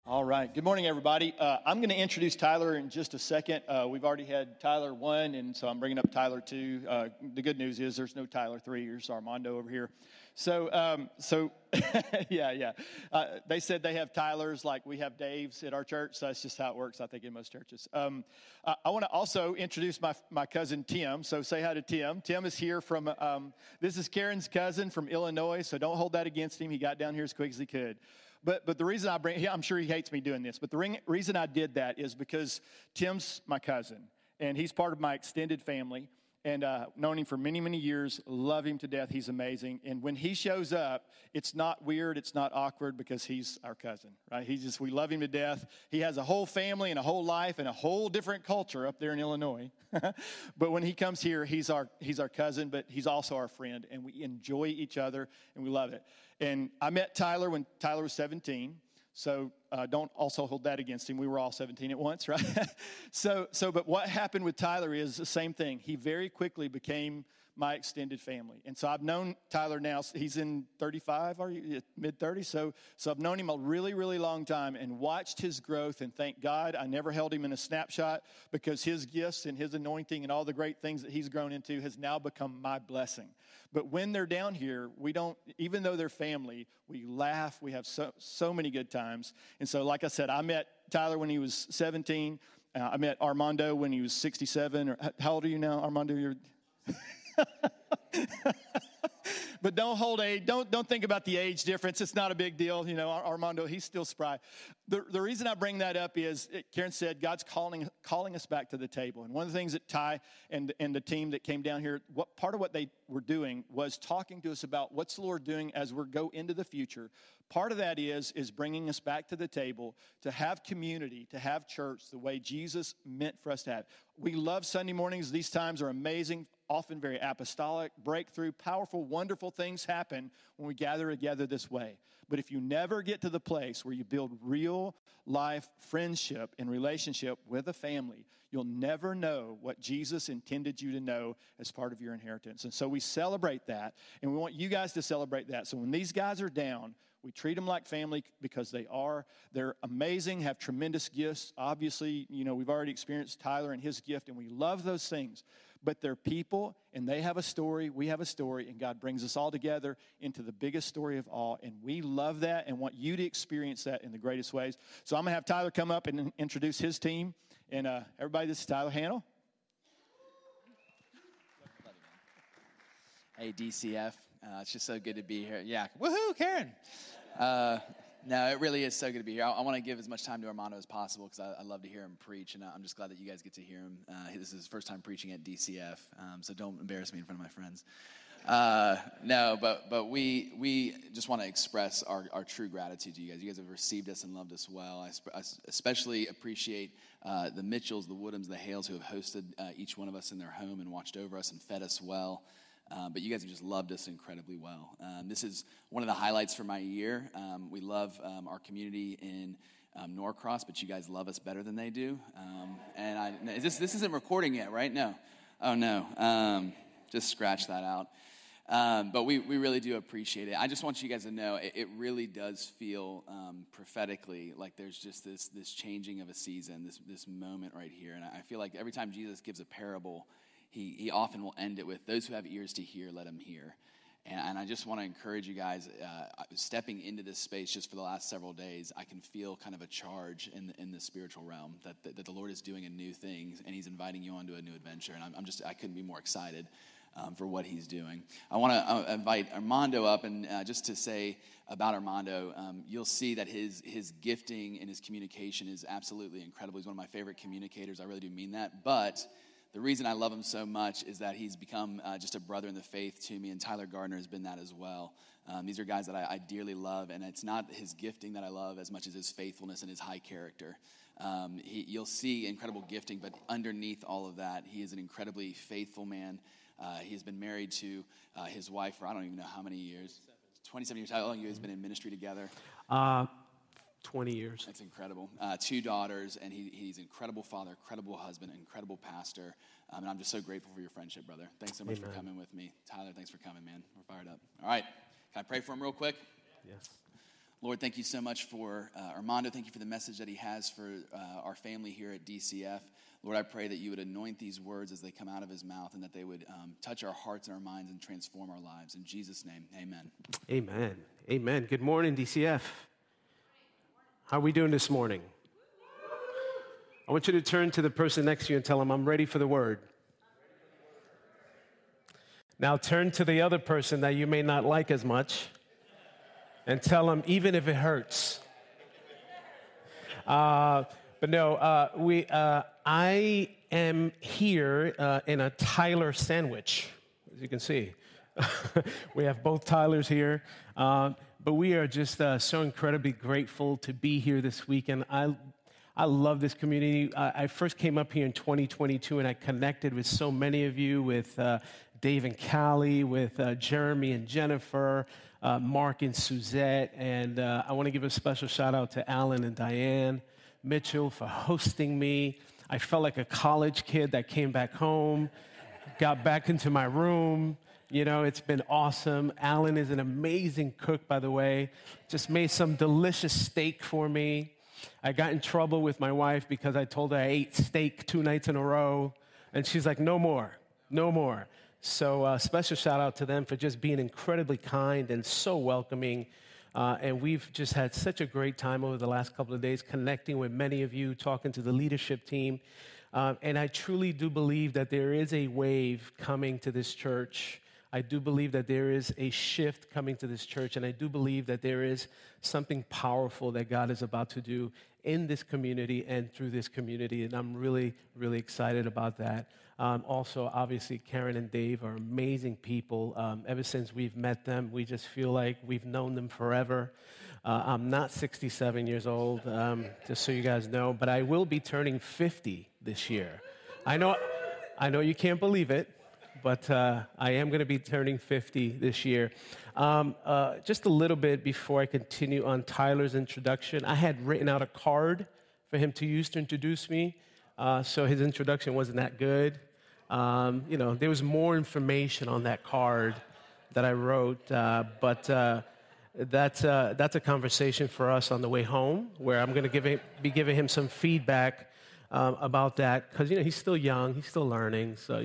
All right. Good morning, everybody. I'm going to introduce Tyler in just a second. We've already had Tyler 1, and so I'm bringing up Tyler 2. The good news is there's no Tyler 3. There's Armando over here. So yeah. They said they have Tylers like we have Daves at our church, so that's just how it works, I think, in most churches. I want to also introduce my cousin Tim, so say hi to Tim. Tim is here from, this is Karen's cousin from Illinois, so don't hold that against him. He got down here as quick as he could. But the reason I bring, I'm sure he hates me doing this, but the reason I did that is because Tim's my cousin, and he's part of my extended family, and known him for many, many years, love him to death. He's amazing. And when he shows up, it's not weird, it's not awkward because he's our cousin, right? We love him to death. He has a whole family and a whole life and a whole different culture up there in Illinois. But when he comes here, he's our cousin, but he's also our friend, and we enjoy each other, and we love it. And I met Tyler when Tyler was 17, so don't also hold that against him. We were all 17 at once, right? But what happened with Tyler is the same thing. He very quickly became my extended family. And so I've known Tyler now, he's in 35, mid-30s? So I've known him a really, really long time and watched his growth, and thank God I never held him in a snapshot because his gifts and his anointing and all the great things that he's grown into has now become my blessing. But when they're down here, we don't, even though they're family, we laugh, we have so many good times. And so, like I said, I met Tyler when he was 17. I met Armando when he was 67. How old are you now, Armando? You're... But don't think about the age difference. It's not a big deal. You know, Armando, he's still spry. The reason I bring that up is, Karen said, God's calling us back to the table. And one of the things that Ty and the team that came down here, part of what they were doing was talking to us about what's the Lord doing as we go into the future. Part of that is bringing us back to the table to have community, to have church the way Jesus meant for us to have. We love Sunday mornings. These times are amazing, often very apostolic, breakthrough, powerful, wonderful things happen when we gather together this way. But if you never get to the place where you build real life friendship and relationship with a family, you'll never know what Jesus intended you to know as part of your inheritance. And so we celebrate that, and we want you guys to celebrate that. So when these guys are down, we treat them like family because they're amazing, have tremendous gifts. Obviously, you know, we've already experienced Tyler and his gift, and we love those things. But they're people, and they have a story, we have a story, and God brings us all together into the biggest story of all. And we love that and want you to experience that in the greatest ways. So I'm going to have Tyler come up and introduce his team. And everybody, this is Tyler Hannell. Hey, DCF. It's just so good to be here. Yeah. Woohoo, Karen. No, it really is so good to be here. I want to give as much time to Armando as possible because I love to hear him preach, and I'm just glad that you guys get to hear him. This is his first time preaching at DCF, so don't embarrass me in front of my friends. No, but we just want to express our true gratitude to you guys. You guys have received us and loved us well. I especially appreciate the Mitchells, the Woodhams, the Hales who have hosted each one of us in their home and watched over us and fed us well. But you guys have just loved us incredibly well. This is one of the highlights for my year. We love our community in Norcross, but you guys love us better than they do. This isn't recording yet, right? No. Oh, no. Just scratch that out. But we really do appreciate it. I just want you guys to know it really does feel prophetically like there's just this changing of a season, this moment right here. And I feel like every time Jesus gives a parable, He often will end it with, those who have ears to hear, let them hear. And I just want to encourage you guys, stepping into this space just for the last several days, I can feel kind of a charge in the spiritual realm that the Lord is doing a new thing, and He's inviting you onto a new adventure. And I couldn't be more excited for what He's doing. I want to invite Armando up, and just to say about Armando, you'll see that his gifting and his communication is absolutely incredible. He's one of my favorite communicators. I really do mean that. But the reason I love him so much is that he's become just a brother in the faith to me, and Tyler Gardner has been that as well. These are guys that I dearly love, and it's not his gifting that I love as much as his faithfulness and his high character. You'll see incredible gifting, but underneath all of that, he is an incredibly faithful man. He has been married to his wife for I don't even know how many years. 27 years. How long you guys been in ministry together? 20 years. That's incredible. 2 daughters, and he's an incredible father, incredible husband, incredible pastor. And I'm just so grateful for your friendship, brother. Thanks so much for coming with me. Tyler, thanks for coming, man. We're fired up. All right. Can I pray for him real quick? Yes. Lord, thank you so much for Armando. Thank you for the message that he has for our family here at DCF. Lord, I pray that you would anoint these words as they come out of his mouth and that they would touch our hearts and our minds and transform our lives. In Jesus' name, amen. Amen. Amen. Good morning, DCF. How are we doing this morning? I want you to turn to the person next to you and tell them, I'm ready for the word. Now turn to the other person that you may not like as much and tell them, even if it hurts. I am here in a Tyler sandwich, as you can see. We have both Tylers here, but we are just so incredibly grateful to be here this weekend. I love this community. I first came up here in 2022, and I connected with so many of you, with Dave and Callie, with Jeremy and Jennifer, Mark and Suzette, and I want to give a special shout out to Alan and Diane Mitchell for hosting me. I felt like a college kid that came back home, got back into my room. You know, it's been awesome. Alan is an amazing cook, by the way. Just made some delicious steak for me. I got in trouble with my wife because I told her I ate steak 2 nights in a row, and she's like, no more, no more. So special shout out to them for just being incredibly kind and so welcoming. And we've just had such a great time over the last couple of days connecting with many of you, talking to the leadership team. And I truly do believe that there is a wave coming to this church. I do believe that there is a shift coming to this church, and I do believe that there is something powerful that God is about to do in this community and through this community, and I'm really, really excited about that. Also, obviously, Karen and Dave are amazing people. Ever since we've met them, we just feel like we've known them forever. I'm not 67 years old, just so you guys know, but I will be turning 50 this year. I know you can't believe it, but I am going to be turning 50 this year. Just a little bit before I continue on Tyler's introduction, I had written out a card for him to use to introduce me, so his introduction wasn't that good. There was more information on that card that I wrote, but that's a conversation for us on the way home, where I'm going to be giving him some feedback about that, because he's still young, he's still learning, so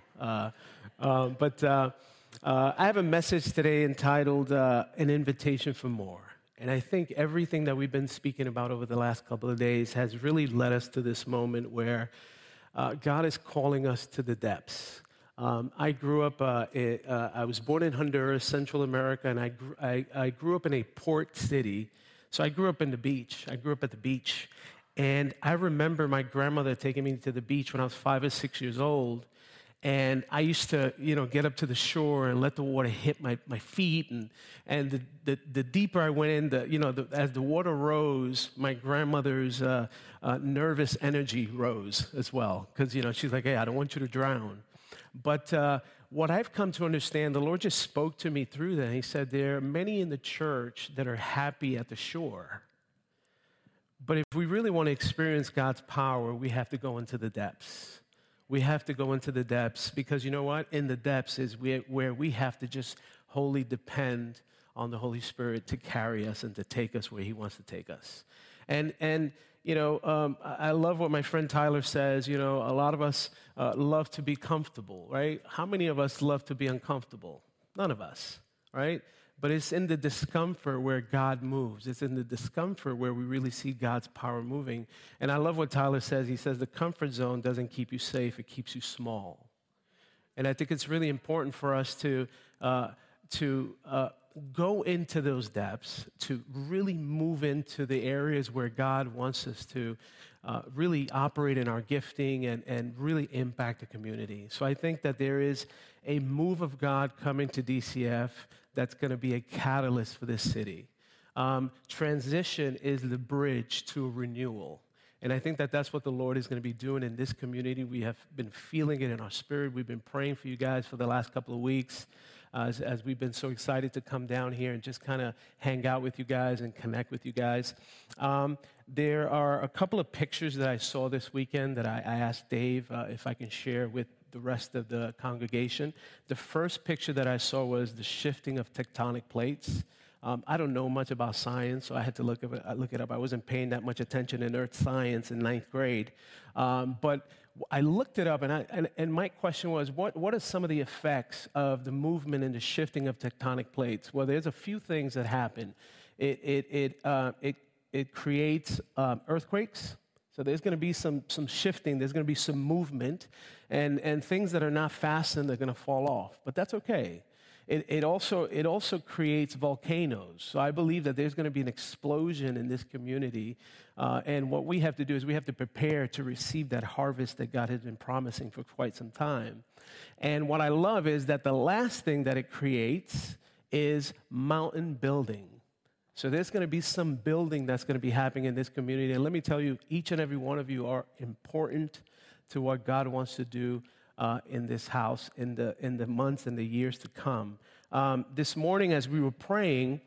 I have a message today entitled An Invitation for More. And I think everything that we've been speaking about over the last couple of days has really led us to this moment where God is calling us to the depths. I grew up, I was born in Honduras, Central America, and I grew up in a port city. So I grew up in the beach. I grew up at the beach. And I remember my grandmother taking me to the beach when I was 5 or 6 years old. And I used to, get up to the shore and let the water hit my feet. And the deeper I went in, as the water rose, my grandmother's nervous energy rose as well. Because, she's like, hey, I don't want you to drown. But what I've come to understand, the Lord just spoke to me through that. He said, there are many in the church that are happy at the shore. But if we really want to experience God's power, we have to go into the depths. We have to go into the depths because you know what? In the depths is where we have to just wholly depend on the Holy Spirit to carry us and to take us where He wants to take us. And I love what my friend Tyler says. A lot of us love to be comfortable, right? How many of us love to be uncomfortable? None of us, right? But it's in the discomfort where God moves. It's in the discomfort where we really see God's power moving. And I love what Tyler says. He says the comfort zone doesn't keep you safe, it keeps you small. And I think it's really important for us to go into those depths, to really move into the areas where God wants us to really operate in our gifting and really impact the community. So I think that there is a move of God coming to DCF that's going to be a catalyst for this city. Transition is the bridge to a renewal. And I think that that's what the Lord is going to be doing in this community. We have been feeling it in our spirit. We've been praying for you guys for the last couple of weeks as we've been so excited to come down here and just kind of hang out with you guys and connect with you guys. There are a couple of pictures that I saw this weekend that I asked Dave if I can share with the rest of the congregation. The first picture that I saw was the shifting of tectonic plates. I don't know much about science, so I had to look it up. I wasn't paying that much attention in earth science in ninth grade. But I looked it up, and my question was, what are some of the effects of the movement and the shifting of tectonic plates? Well, there's a few things that happen. It creates earthquakes. So there's going to be some shifting. There's going to be some movement, and things that are not fastened are going to fall off. But that's okay. It also creates volcanoes. So I believe that there's going to be an explosion in this community. And what we have to do is we have to prepare to receive that harvest that God has been promising for quite some time. And what I love is that the last thing that it creates is mountain building. So there's going to be some building that's going to be happening in this community. And let me tell you, each and every one of you are important to what God wants to do in this house in the months and the years to come. This morning as we were praying,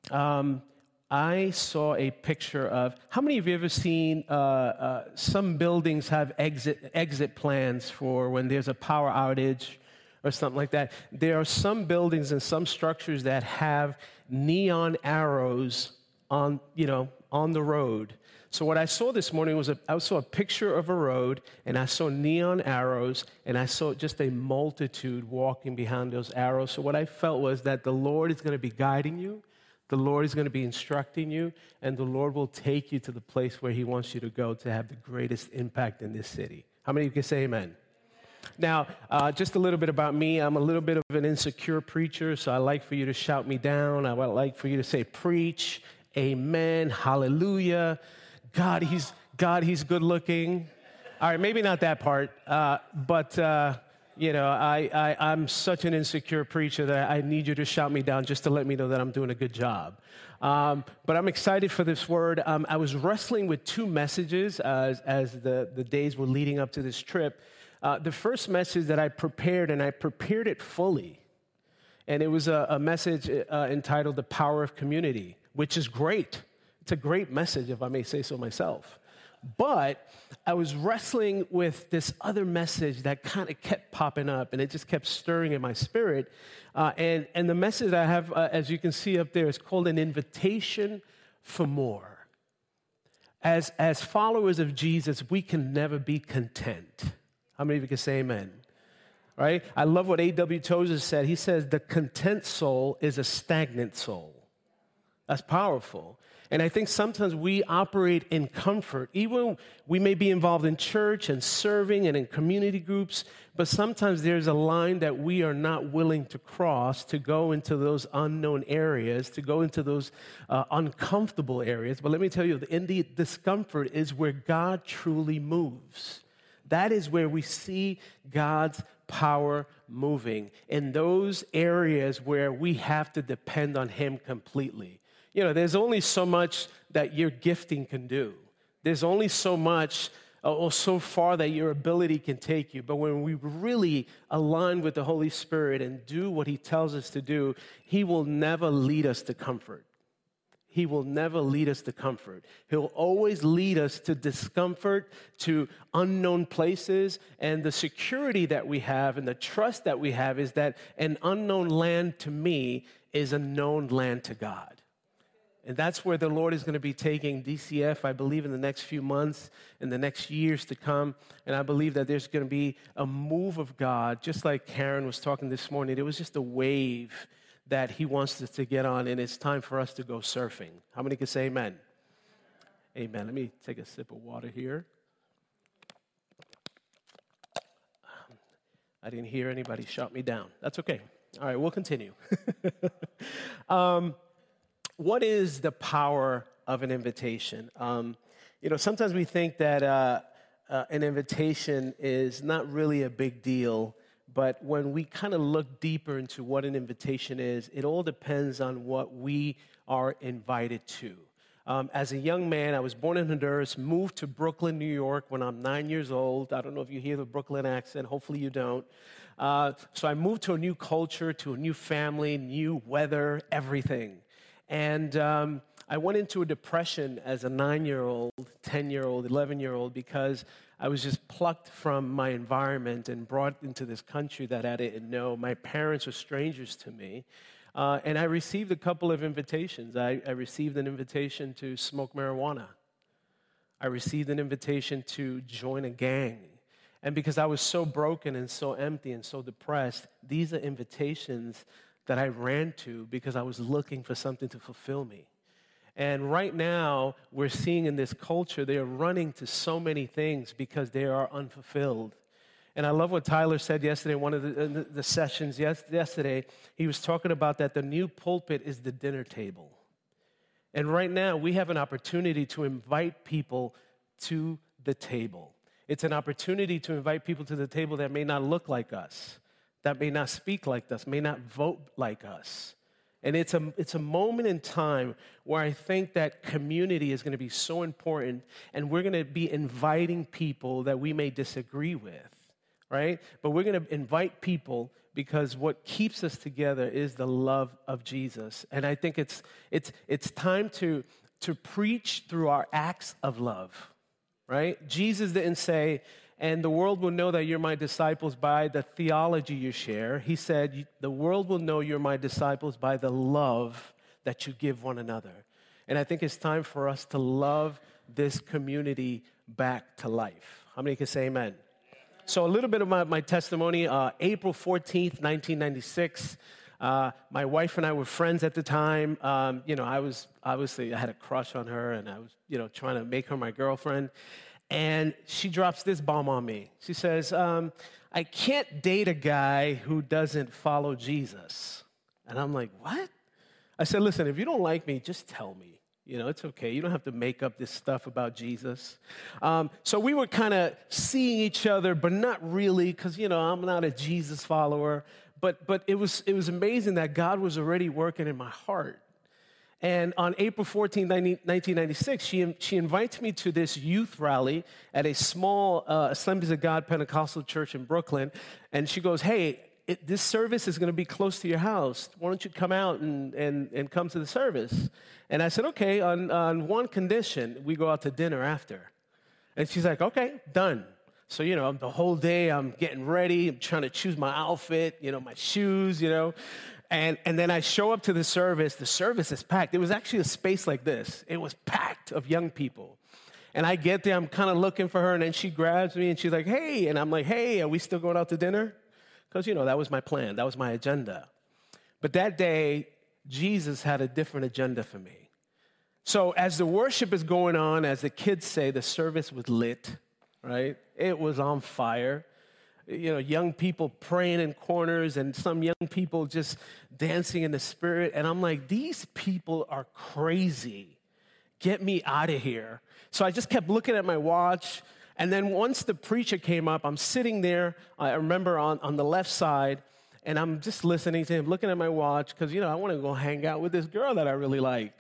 I saw a picture of, how many of you ever seen some buildings have exit plans for when there's a power outage or something like that? There are some buildings and some structures that have neon arrows on the road. So what I saw this morning was I saw a picture of a road, and I saw neon arrows, and I saw just a multitude walking behind those arrows. So what I felt was that the Lord is going to be guiding you, the Lord is going to be instructing you, and the Lord will take you to the place where He wants you to go to have the greatest impact in this city. How many of you can say amen? Now, just a little bit about me. I'm a little bit of an insecure preacher, so I like for you to shout me down. I would like for you to say, preach, amen, hallelujah. God, he's good looking. All right, maybe not that part, but I'm such an insecure preacher that I need you to shout me down just to let me know that I'm doing a good job. But I'm excited for this word. I was wrestling with two messages as the days were leading up to this trip. The first message that I prepared, and I prepared it fully, and it was a message entitled The Power of Community, which is great. It's a great message, if I may say so myself. But I was wrestling with this other message that kind of kept popping up, and it just kept stirring in my spirit. And the message I have, as you can see up there, is called An Invitation for More. As followers of Jesus, we can never be content. How many of you can say amen? Right? I love what A.W. Tozer said. He says, the content soul is a stagnant soul. That's powerful. And I think sometimes we operate in comfort. Even we may be involved in church and serving and in community groups, but sometimes there's a line that we are not willing to cross to go into those unknown areas, to go into those uncomfortable areas. But let me tell you, in the discomfort is where God truly moves. That is where we see God's power moving, in those areas where we have to depend on Him completely. There's only so much that your gifting can do. There's only so much or so far that your ability can take you. But when we really align with the Holy Spirit and do what He tells us to do, He will never lead us to comfort. He will never lead us to comfort. He'll always lead us to discomfort, to unknown places, and the security that we have and the trust that we have is that an unknown land to me is a known land to God. And that's where the Lord is going to be taking DCF, I believe, in the next few months, in the next years to come. And I believe that there's going to be a move of God, just like Karen was talking this morning. It was just a wave that He wants us to get on, and it's time for us to go surfing. How many can say amen? Amen. Let me take a sip of water here. I didn't hear anybody shout me down. That's okay. All right, we'll continue. What is the power of an invitation? Sometimes we think that an invitation is not really a big deal, but when we kind of look deeper into what an invitation is, it all depends on what we are invited to. As a young man, I was born in Honduras, moved to Brooklyn, New York when I'm 9 years old. I don't know if you hear the Brooklyn accent. Hopefully you don't. So I moved to a new culture, to a new family, new weather, everything. And I went into a depression as a 9-year-old, 10-year-old, 11-year-old because I was just plucked from my environment and brought into this country that I didn't know. My parents were strangers to me. And I received a couple of invitations. I received an invitation to smoke marijuana. I received an invitation to join a gang. And because I was so broken and so empty and so depressed, these are invitations that I ran to because I was looking for something to fulfill me. And right now, we're seeing in this culture, they are running to so many things because they are unfulfilled. And I love what Tyler said yesterday in one of the sessions yesterday. He was talking about that the new pulpit is the dinner table. And right now, we have an opportunity to invite people to the table. It's an opportunity to invite people to the table that may not look like us, that may not speak like us, may not vote like us. And it's a moment in time where I think that community is going to be so important, and we're going to be inviting people that we may disagree with, right? But we're going to invite people because what keeps us together is the love of Jesus. And I think it's time to preach through our acts of love, right? Jesus didn't say, and the world will know that you're my disciples by the theology you share. He said, the world will know you're my disciples by the love that you give one another. And I think it's time for us to love this community back to life. How many can say amen? So a little bit of my testimony, April 14th, 1996, my wife and I were friends at the time. I had a crush on her, and I was, trying to make her my girlfriend. And she drops this bomb on me. She says, I can't date a guy who doesn't follow Jesus. And I'm like, what? I said, listen, if you don't like me, just tell me. It's okay. You don't have to make up this stuff about Jesus. So we were kind of seeing each other, but not really, because, I'm not a Jesus follower. But it was amazing that God was already working in my heart. And on April 14, 1996, she invites me to this youth rally at a small Assemblies of God Pentecostal church in Brooklyn. And she goes, hey, this service is going to be close to your house. Why don't you come out and come to the service? And I said, okay, on one condition, we go out to dinner after. And she's like, okay, done. So, the whole day I'm getting ready. I'm trying to choose my outfit, my shoes, And then I show up to the service. The service is packed. It was actually a space like this. It was packed of young people. And I get there. I'm kind of looking for her. And then she grabs me and she's like, hey. And I'm like, hey, are we still going out to dinner? Because, that was my plan. That was my agenda. But that day, Jesus had a different agenda for me. So as the worship is going on, as the kids say, the service was lit, right? It was on fire. Young people praying in corners and some young people just dancing in the spirit. And I'm like, these people are crazy. Get me out of here. So I just kept looking at my watch. And then once the preacher came up, I'm sitting there, I remember on the left side, and I'm just listening to him, looking at my watch, because, I want to go hang out with this girl that I really like.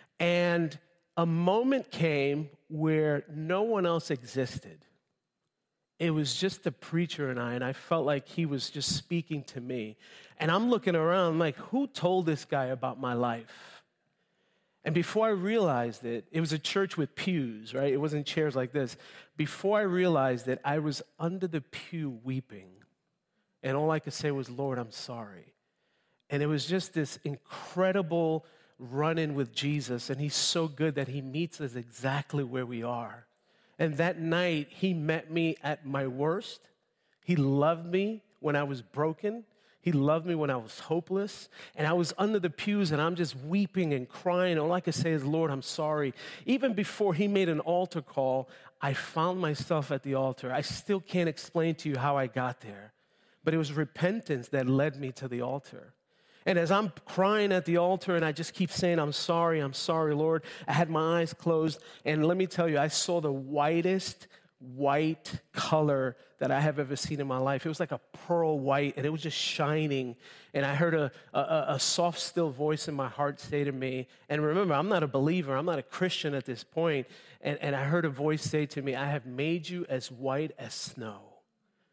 And a moment came where no one else existed. It was just the preacher and I felt like he was just speaking to me. And I'm looking around like, who told this guy about my life? And before I realized it was a church with pews, right? It wasn't chairs like this. Before I realized it, I was under the pew weeping. And all I could say was, Lord, I'm sorry. And it was just this incredible run-in with Jesus. And he's so good that he meets us exactly where we are. And that night, he met me at my worst. He loved me when I was broken. He loved me when I was hopeless. And I was under the pews, and I'm just weeping and crying. All I could say is, Lord, I'm sorry. Even before he made an altar call, I found myself at the altar. I still can't explain to you how I got there. But it was repentance that led me to the altar. And as I'm crying at the altar and I just keep saying, I'm sorry, Lord, I had my eyes closed. And let me tell you, I saw the whitest white color that I have ever seen in my life. It was like a pearl white, and it was just shining. And I heard a soft, still voice in my heart say to me, and remember, I'm not a believer. I'm not a Christian at this point. And I heard a voice say to me, I have made you as white as snow.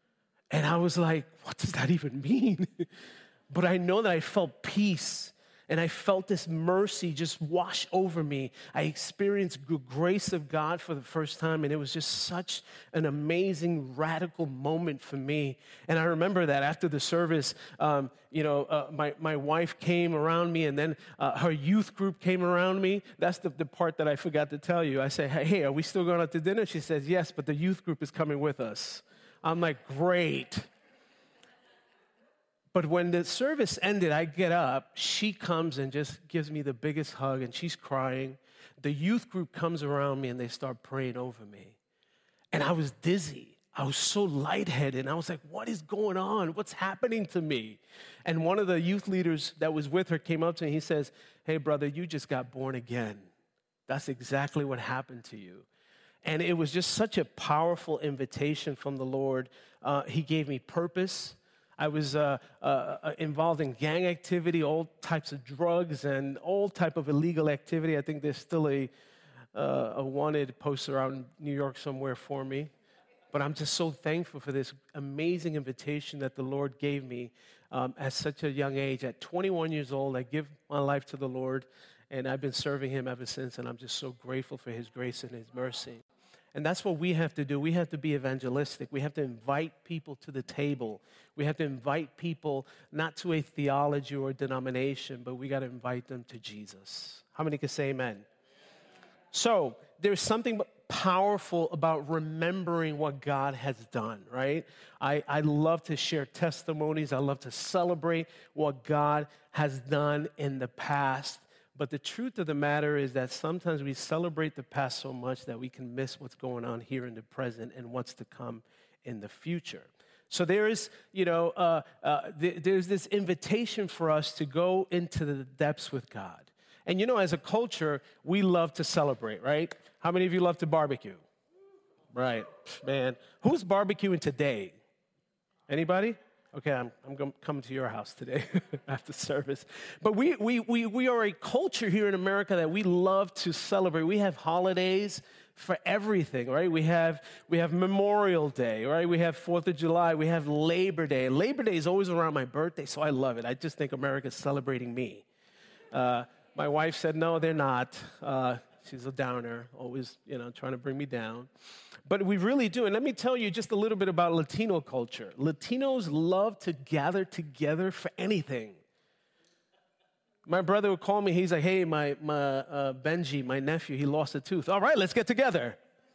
And I was like, what does that even mean? But I know that I felt peace. and I felt this mercy just wash over me. I experienced the grace of God for the first time, and it was just such an amazing, radical moment for me. And I remember that after the service, my wife came around me, and then her youth group came around me. That's the part that I forgot to tell you. I said, hey, are we still going out to dinner? She says, yes, but the youth group is coming with us. I'm like, great. But when the service ended, I get up, she comes and just gives me the biggest hug, and she's crying. The youth group comes around me, and they start praying over me. And I was dizzy. I was so lightheaded. And I was like, what is going on? What's happening to me? And one of the youth leaders that was with her came up to me. He says, hey, brother, you just got born again. That's exactly what happened to you. And it was just such a powerful invitation from the Lord. He gave me purpose. I was involved in gang activity, all types of drugs, and all type of illegal activity. I think there's still a wanted poster out in New York somewhere for me. But I'm just so thankful for this amazing invitation that the Lord gave me at such a young age. At 21 years old, I give my life to the Lord, and I've been serving him ever since, and I'm just so grateful for his grace and his mercy. And that's what we have to do. We have to be evangelistic. We have to invite people to the table. We have to invite people not to a theology or a denomination, but we got to invite them to Jesus. How many can say amen? So there's something powerful about remembering what God has done, right? I love to share testimonies. I love to celebrate what God has done in the past. But the truth of the matter is that sometimes we celebrate the past so much that we can miss what's going on here in the present and what's to come in the future. So there's this invitation for us to go into the depths with God. And as a culture, we love to celebrate, right? How many of you love to barbecue? Right, man. Who's barbecuing today? Anybody? Okay, I'm coming to your house today after service. But we are a culture here in America that we love to celebrate. We have holidays for everything, right? We have Memorial Day, right? We have 4th of July. We have Labor Day. Labor Day is always around my birthday, so I love it. I just think America's celebrating me. My wife said, no, they're not. She's a downer, always, trying to bring me down. But we really do. And let me tell you just a little bit about Latino culture. Latinos love to gather together for anything. My brother would call me. He's like, hey, my Benji, my nephew, he lost a tooth. All right, let's get together.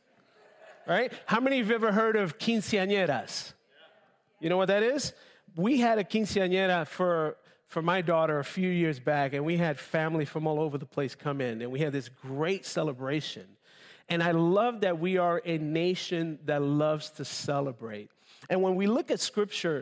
Right? How many of you have ever heard of quinceañeras? You know what that is? We had a quinceañera for my daughter a few years back, and we had family from all over the place come in, and we had this great celebration. And I love that we are a nation that loves to celebrate. And when we look at Scripture,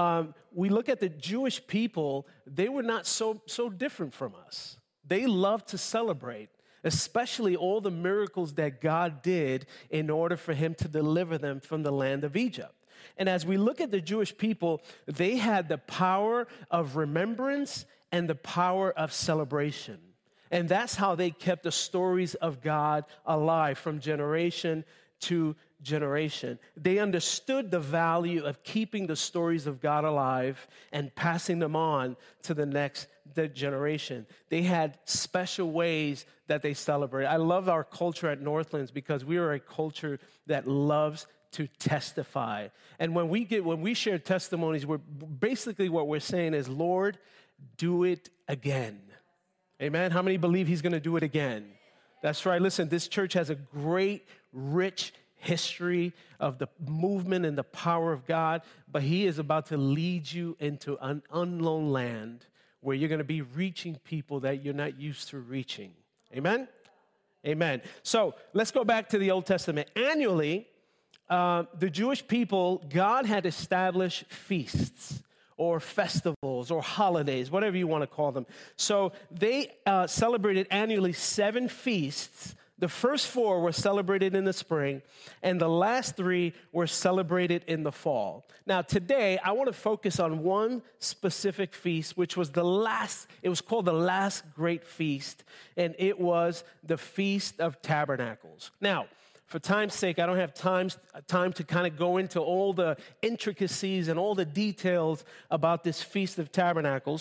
we look at the Jewish people, they were not so different from us. They loved to celebrate, especially all the miracles that God did in order for him to deliver them from the land of Egypt. And as we look at the Jewish people, they had the power of remembrance and the power of celebration. And that's how they kept the stories of God alive from generation to generation. They understood the value of keeping the stories of God alive and passing them on to the next generation. They had special ways that they celebrate. I love our culture at Northlands because we are a culture that loves to testify. And when we share testimonies, we're basically what we're saying is, Lord, do it again. Amen. How many believe he's going to do it again? That's right. Listen, this church has a great, rich history of the movement and the power of God, but he is about to lead you into an unknown land where you're going to be reaching people that you're not used to reaching. Amen? Amen. So let's go back to the Old Testament. Annually, the Jewish people, God had established feasts or festivals or holidays, whatever you want to call them. So they celebrated annually 7 feasts. The first 4 were celebrated in the spring, and the last 3 were celebrated in the fall. Now, today, I want to focus on one specific feast, which was it was called the last great feast, and it was the Feast of Tabernacles. Now, for time's sake, I don't have time to kind of go into all the intricacies and all the details about this Feast of Tabernacles,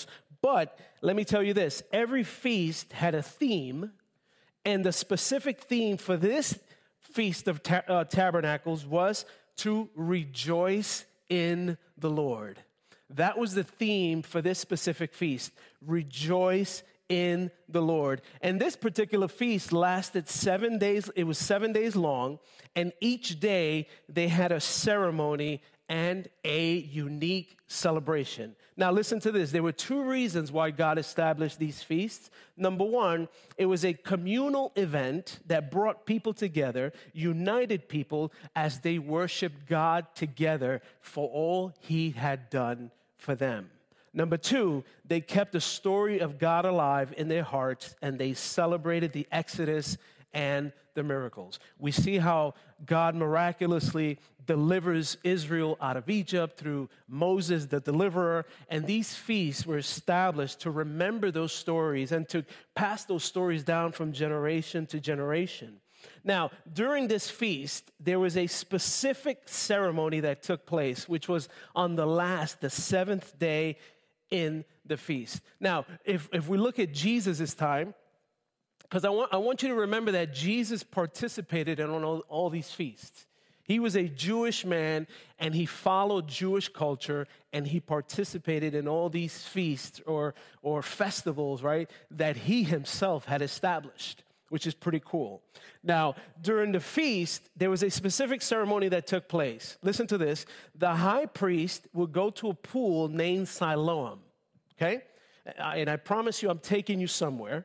But let me tell you this, every feast had a theme, and the specific theme for this Feast of Tabernacles was to rejoice in the Lord. That was the theme for this specific feast, rejoice in the Lord. And this particular feast lasted 7 days. It was 7 days long, and each day they had a ceremony and a unique celebration. Now listen to this. There were two reasons why God established these feasts. Number one, it was a communal event that brought people together, united people as they worshiped God together for all he had done for them. Number two, they kept the story of God alive in their hearts, and they celebrated the Exodus and the miracles. We see how God miraculously delivers Israel out of Egypt through Moses, the deliverer, and these feasts were established to remember those stories and to pass those stories down from generation to generation. Now, during this feast, there was a specific ceremony that took place, which was on the seventh day in the feast. Now, if we look at Jesus' time, because I want you to remember that Jesus participated in all these feasts. He was a Jewish man, and he followed Jewish culture, and he participated in all these feasts or festivals, right, that he himself had established, which is pretty cool. Now, during the feast, there was a specific ceremony that took place. Listen to this. The high priest would go to a pool named Siloam, okay? And I promise you, I'm taking you somewhere.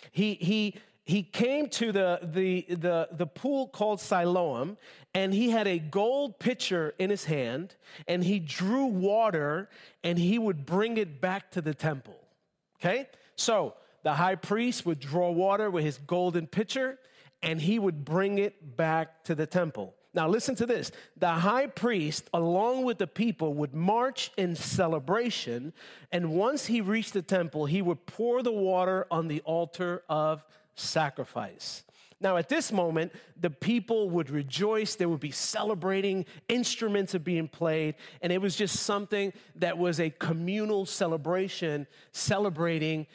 He came to the pool called Siloam, and he had a gold pitcher in his hand, and he drew water, and he would bring it back to the temple, okay? So the high priest would draw water with his golden pitcher, and he would bring it back to the temple. Now listen to this. The high priest, along with the people, would march in celebration, and once he reached the temple, he would pour the water on the altar of sacrifice. Now, at this moment, the people would rejoice. They would be celebrating. Instruments are being played. And it was just something that was a communal celebration, celebrating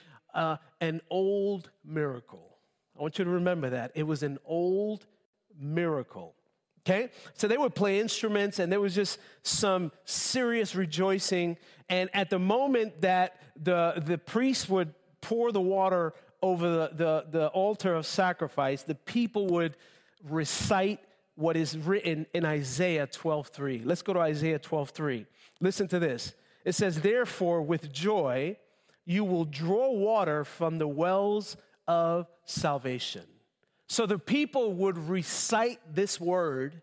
an old miracle. I want you to remember that. It was an old miracle. Okay? So they would play instruments, and there was just some serious rejoicing. And at the moment that the priest would pour the water over the altar of sacrifice, the people would recite what is written in Isaiah 12:3. Let's go to Isaiah 12:3. Listen to this. It says, "Therefore, with joy, you will draw water from the wells of salvation." So the people would recite this word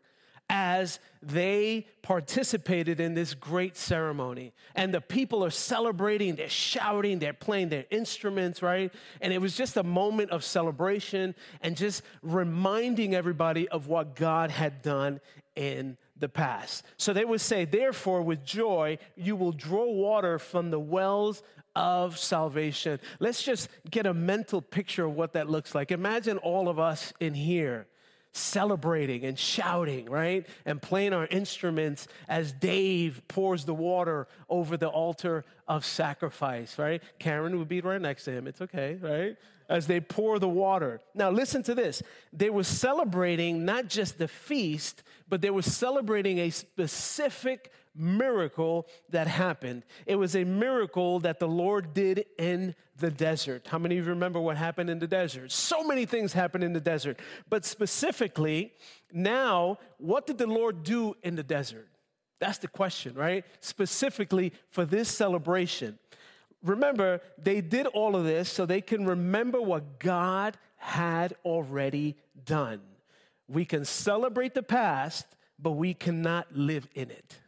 as they participated in this great ceremony. And the people are celebrating, they're shouting, they're playing their instruments, right? And it was just a moment of celebration and just reminding everybody of what God had done in the past. So they would say, "Therefore, with joy, you will draw water from the wells of salvation." Let's just get a mental picture of what that looks like. Imagine all of us in here celebrating and shouting, right? And playing our instruments as Dave pours the water over the altar of sacrifice, right? Karen would be right next to him. It's okay, right? As they pour the water. Now, listen to this. They were celebrating not just the feast, but they were celebrating a specific miracle that happened. It was a miracle that the Lord did in the desert. How many of you remember what happened in the desert? So many things happened in the desert. But specifically, now, what did the Lord do in the desert? That's the question, right? Specifically for this celebration. Remember, they did all of this so they can remember what God had already done. We can celebrate the past, but we cannot live in it.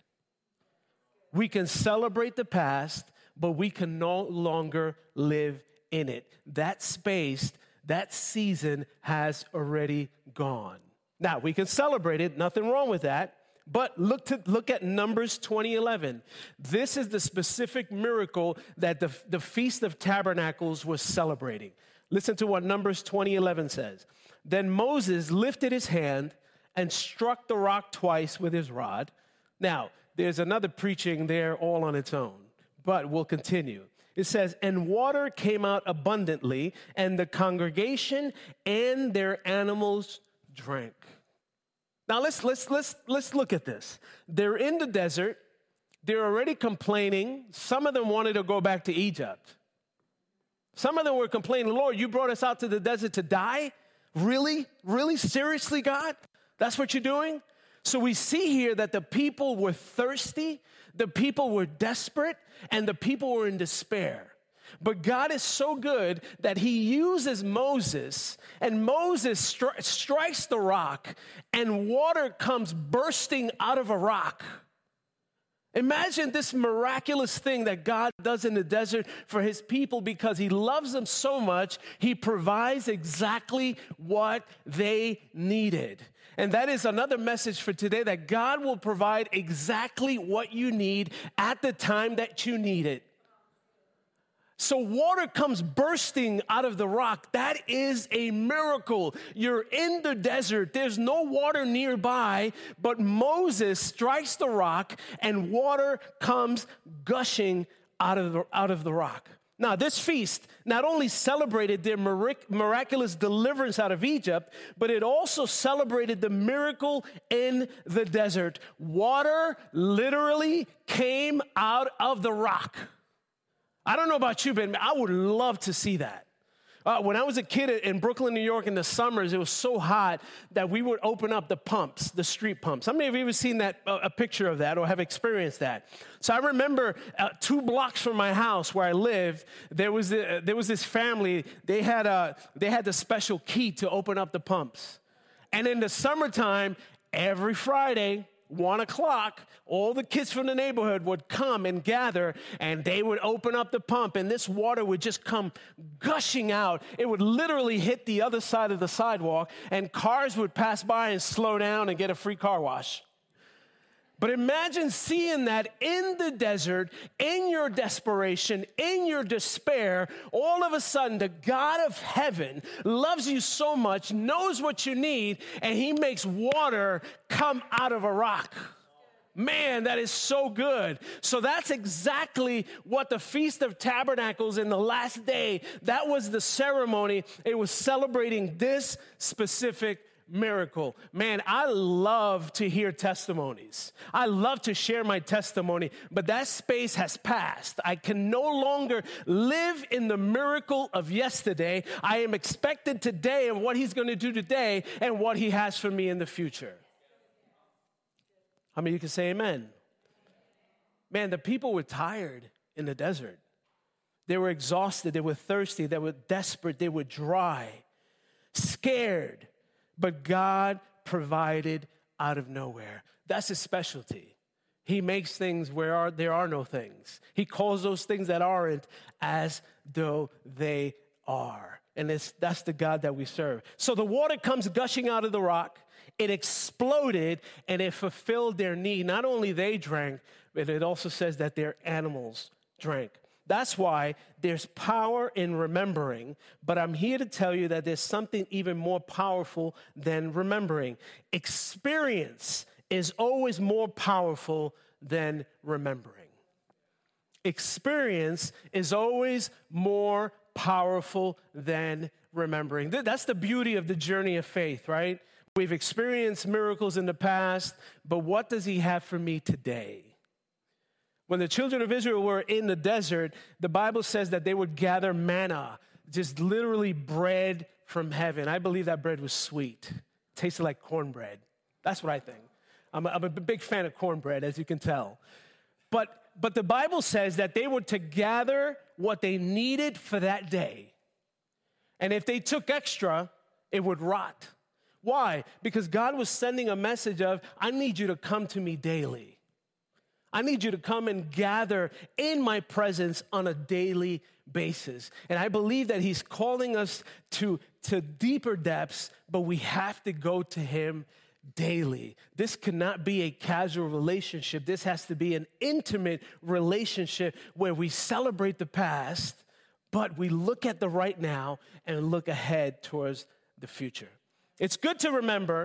We can celebrate the past, but we can no longer live in it. That space, that season has already gone. Now, we can celebrate it, nothing wrong with that, but look at Numbers 20:11. This is the specific miracle that the Feast of Tabernacles was celebrating. Listen to what Numbers 20:11 says. "Then Moses lifted his hand and struck the rock twice with his rod." Now, there's another preaching there all on its own, but we'll continue. It says, and water came out abundantly, and the congregation and their animals drank. Now let's look at this. They're in the desert. They're already complaining. Some of them wanted to go back to Egypt. Some of them were complaining, Lord, you brought us out to the desert to die? Really? Really? Seriously, God? That's what you're doing? So we see here that the people were thirsty, the people were desperate, and the people were in despair. But God is so good that he uses Moses, and Moses strikes the rock, and water comes bursting out of a rock. Imagine this miraculous thing that God does in the desert for his people because he loves them so much, he provides exactly what they needed. And that is another message for today, that God will provide exactly what you need at the time that you need it. So water comes bursting out of the rock. That is a miracle. You're in the desert. There's no water nearby, but Moses strikes the rock and water comes gushing out of the rock. Now, this feast not only celebrated their miraculous deliverance out of Egypt, but it also celebrated the miracle in the desert. Water literally came out of the rock. I don't know about you, but I would love to see that. When I was a kid in Brooklyn, New York, in the summers, it was so hot that we would open up the pumps, the street pumps. How many of you have ever seen that, a picture of that, or have experienced that? So I remember 2 blocks from my house where I lived, there was this family. They had the special key to open up the pumps. And in the summertime, every Friday, 1 o'clock, all the kids from the neighborhood would come and gather, and they would open up the pump, and this water would just come gushing out. It would literally hit the other side of the sidewalk, and cars would pass by and slow down and get a free car wash. But imagine seeing that in the desert, in your desperation, in your despair, all of a sudden the God of heaven loves you so much, knows what you need, and he makes water come out of a rock. Man, that is so good. So that's exactly what the Feast of Tabernacles in the last day, that was the ceremony. It was celebrating this specific miracle. Man, I love to hear testimonies. I love to share my testimony, but that space has passed. I can no longer live in the miracle of yesterday. I am expected today and what he's going to do today and what he has for me in the future. How many of you can say amen? Man, the people were tired in the desert. They were exhausted. They were thirsty. They were desperate. They were dry, scared. But God provided out of nowhere. That's his specialty. He makes things where there are no things. He calls those things that aren't as though they are. And that's the God that we serve. So the water comes gushing out of the rock. It exploded, and it fulfilled their need. Not only they drank, but it also says that their animals drank. That's why there's power in remembering, but I'm here to tell you that there's something even more powerful than remembering. Experience is always more powerful than remembering. Experience is always more powerful than remembering. That's the beauty of the journey of faith, right? We've experienced miracles in the past, but what does he have for me today? When the children of Israel were in the desert, the Bible says that they would gather manna, just literally bread from heaven. I believe that bread was sweet. It tasted like cornbread. That's what I think. I'm a big fan of cornbread, as you can tell. But the Bible says that they were to gather what they needed for that day. And if they took extra, it would rot. Why? Because God was sending a message of, I need you to come to me daily. I need you to come and gather in my presence on a daily basis. And I believe that he's calling us to deeper depths, but we have to go to him daily. This cannot be a casual relationship. This has to be an intimate relationship where we celebrate the past, but we look at the right now and look ahead towards the future. It's good to remember,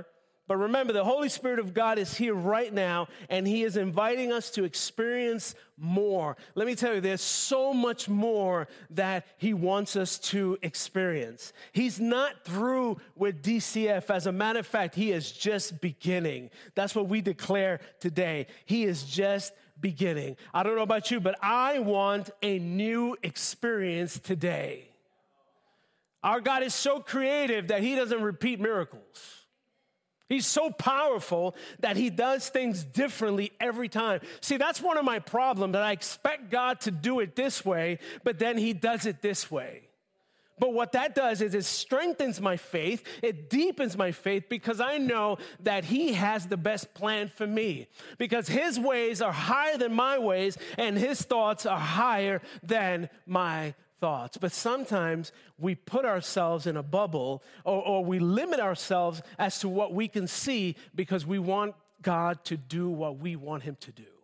But remember, the Holy Spirit of God is here right now, and he is inviting us to experience more. Let me tell you, there's so much more that he wants us to experience. He's not through with DCF. As a matter of fact, he is just beginning. That's what we declare today. He is just beginning. I don't know about you, but I want a new experience today. Our God is so creative that he doesn't repeat miracles. He's so powerful that he does things differently every time. See, that's one of my problems, that I expect God to do it this way, but then he does it this way. But what that does is it strengthens my faith, it deepens my faith, because I know that he has the best plan for me. Because his ways are higher than my ways, and his thoughts are higher than my thoughts. But sometimes we put ourselves in a bubble, or we limit ourselves as to what we can see, because we want God to do what we want him to do.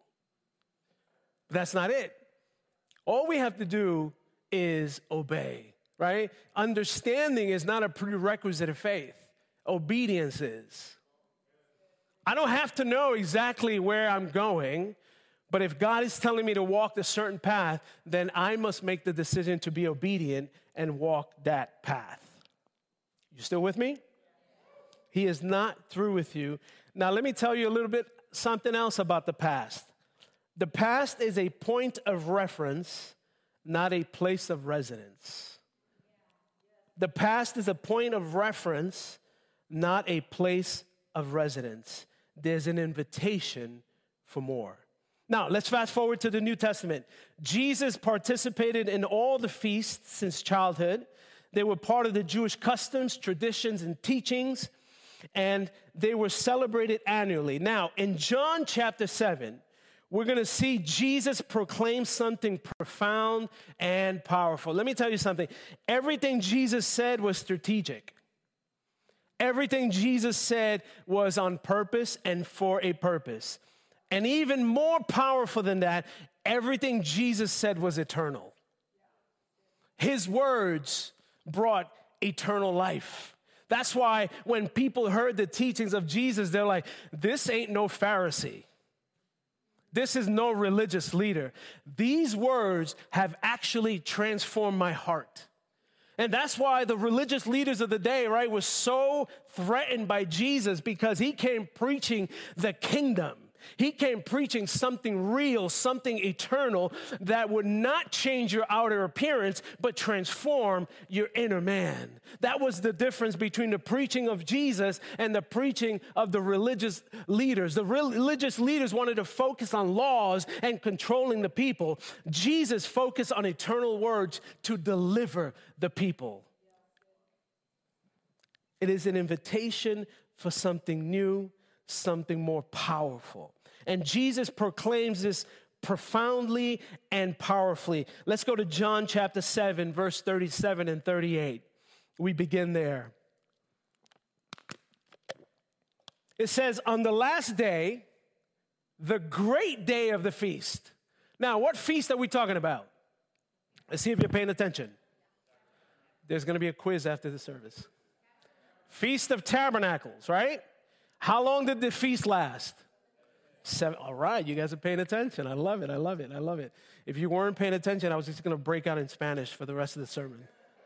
That's not it. All we have to do is obey, right? Understanding is not a prerequisite of faith. Obedience is. I don't have to know exactly where I'm going, but if God is telling me to walk a certain path, then I must make the decision to be obedient and walk that path. You still with me? He is not through with you. Now, let me tell you a little bit something else about the past. The past is a point of reference, not a place of residence. The past is a point of reference, not a place of residence. There's an invitation for more. Now, let's fast forward to the New Testament. Jesus participated in all the feasts since childhood. They were part of the Jewish customs, traditions, and teachings, and they were celebrated annually. Now, in John chapter 7, we're going to see Jesus proclaim something profound and powerful. Let me tell you something. Everything Jesus said was strategic. Everything Jesus said was on purpose and for a purpose. And even more powerful than that, everything Jesus said was eternal. His words brought eternal life. That's why when people heard the teachings of Jesus, they're like, this ain't no Pharisee. This is no religious leader. These words have actually transformed my heart. And that's why the religious leaders of the day, right, were so threatened by Jesus, because he came preaching the kingdom. He came preaching something real, something eternal that would not change your outer appearance, but transform your inner man. That was the difference between the preaching of Jesus and the preaching of the religious leaders. The religious leaders wanted to focus on laws and controlling the people. Jesus focused on eternal words to deliver the people. It is an invitation for something new, something more powerful. And Jesus proclaims this profoundly and powerfully. Let's go to John chapter 7, verse 37 and 38. We begin there. It says, on the last day, the great day of the feast. Now, what feast are we talking about? Let's see if you're paying attention. There's going to be a quiz after the service. Feast of Tabernacles, right? How long did the feast last? 7. All right, you guys are paying attention. I love it, I love it, I love it. If you weren't paying attention, I was just going to break out in Spanish for the rest of the sermon.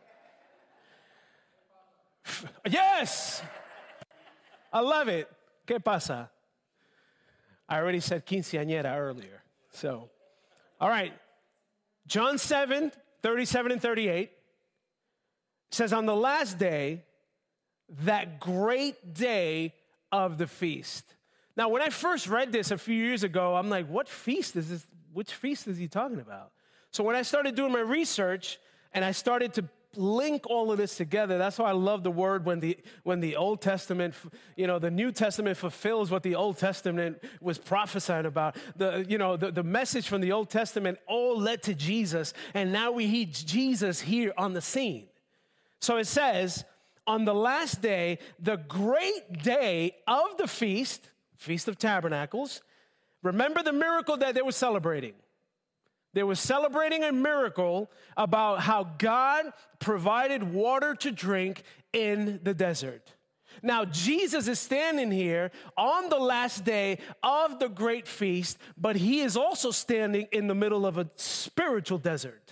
Yes! I love it. ¿Qué pasa? I already said quinceañera earlier. So, all right. John 7, 37 and 38 says, on the last day, that great day of the feast. Now, when I first read this a few years ago, I'm like, what feast is this? Which feast is he talking about? So when I started doing my research and I started to link all of this together, that's why I love the word when the Old Testament, the New Testament fulfills what the Old Testament was prophesying about. The message from the Old Testament all led to Jesus, and now we hear Jesus here on the scene. So it says, on the last day, the great day of the feast, Feast of Tabernacles, remember the miracle that they were celebrating. They were celebrating a miracle about how God provided water to drink in the desert. Now, Jesus is standing here on the last day of the great feast, but he is also standing in the middle of a spiritual desert.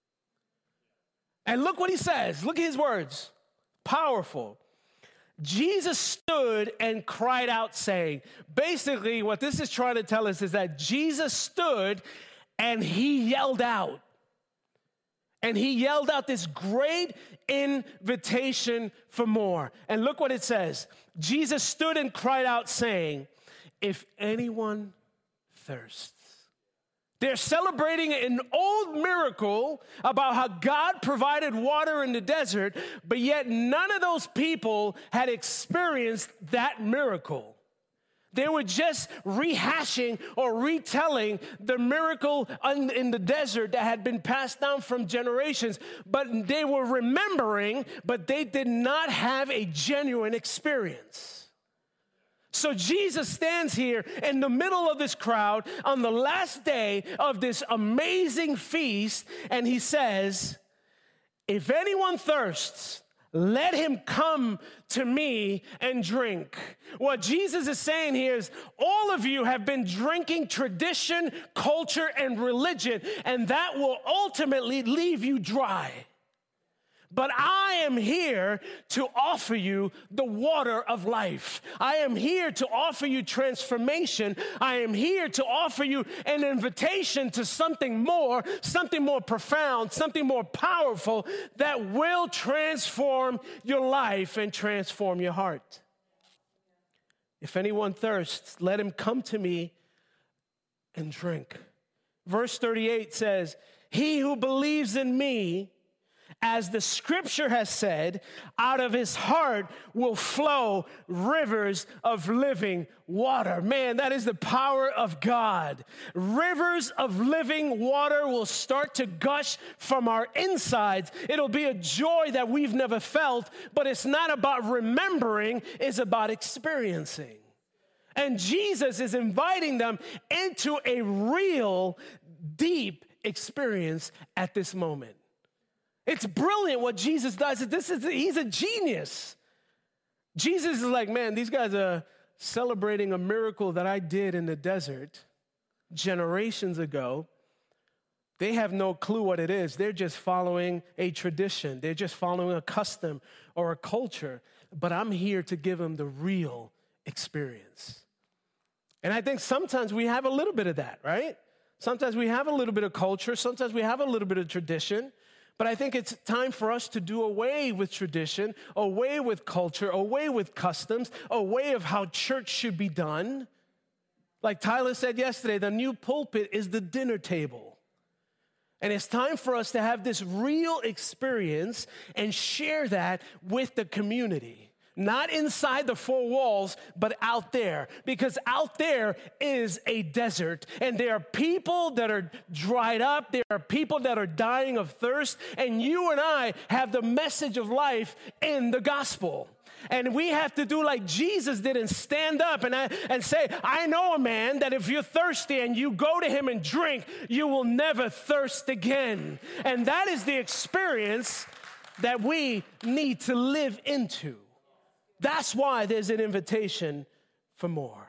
And look what he says. Look at his words. Powerful. Jesus stood and cried out, saying, basically what this is trying to tell us is that Jesus stood and he yelled out. And he yelled out this great invitation for more. And look what it says. Jesus stood and cried out, saying, if anyone thirsts. They're celebrating an old miracle about how God provided water in the desert, but yet none of those people had experienced that miracle. They were just rehashing or retelling the miracle in the desert that had been passed down from generations, but they were remembering, but they did not have a genuine experience. So Jesus stands here in the middle of this crowd on the last day of this amazing feast, and he says, if anyone thirsts, let him come to me and drink. What Jesus is saying here is all of you have been drinking tradition, culture, and religion, and that will ultimately leave you dry. But I am here to offer you the water of life. I am here to offer you transformation. I am here to offer you an invitation to something more profound, something more powerful that will transform your life and transform your heart. If anyone thirsts, let him come to me and drink. Verse 38 says, he who believes in me, as the scripture has said, out of his heart will flow rivers of living water. Man, that is the power of God. Rivers of living water will start to gush from our insides. It'll be a joy that we've never felt, but it's not about remembering, it's about experiencing. And Jesus is inviting them into a real, deep experience at this moment. It's brilliant what Jesus does. He's a genius. Jesus is like, man, these guys are celebrating a miracle that I did in the desert generations ago. They have no clue what it is. They're just following a tradition. They're just following a custom or a culture. But I'm here to give them the real experience. And I think sometimes we have a little bit of that, right? Sometimes we have a little bit of culture. Sometimes we have a little bit of tradition. But I think it's time for us to do away with tradition, away with culture, away with customs, away of how church should be done. Like Tyler said yesterday, the new pulpit is the dinner table. And it's time for us to have this real experience and share that with the community. Not inside the four walls, but out there. Because out there is a desert. And there are people that are dried up. There are people that are dying of thirst. And you and I have the message of life in the gospel. And we have to do like Jesus did and stand up and say, I know a man that if you're thirsty and you go to him and drink, you will never thirst again. And that is the experience that we need to live into. That's why there's an invitation for more.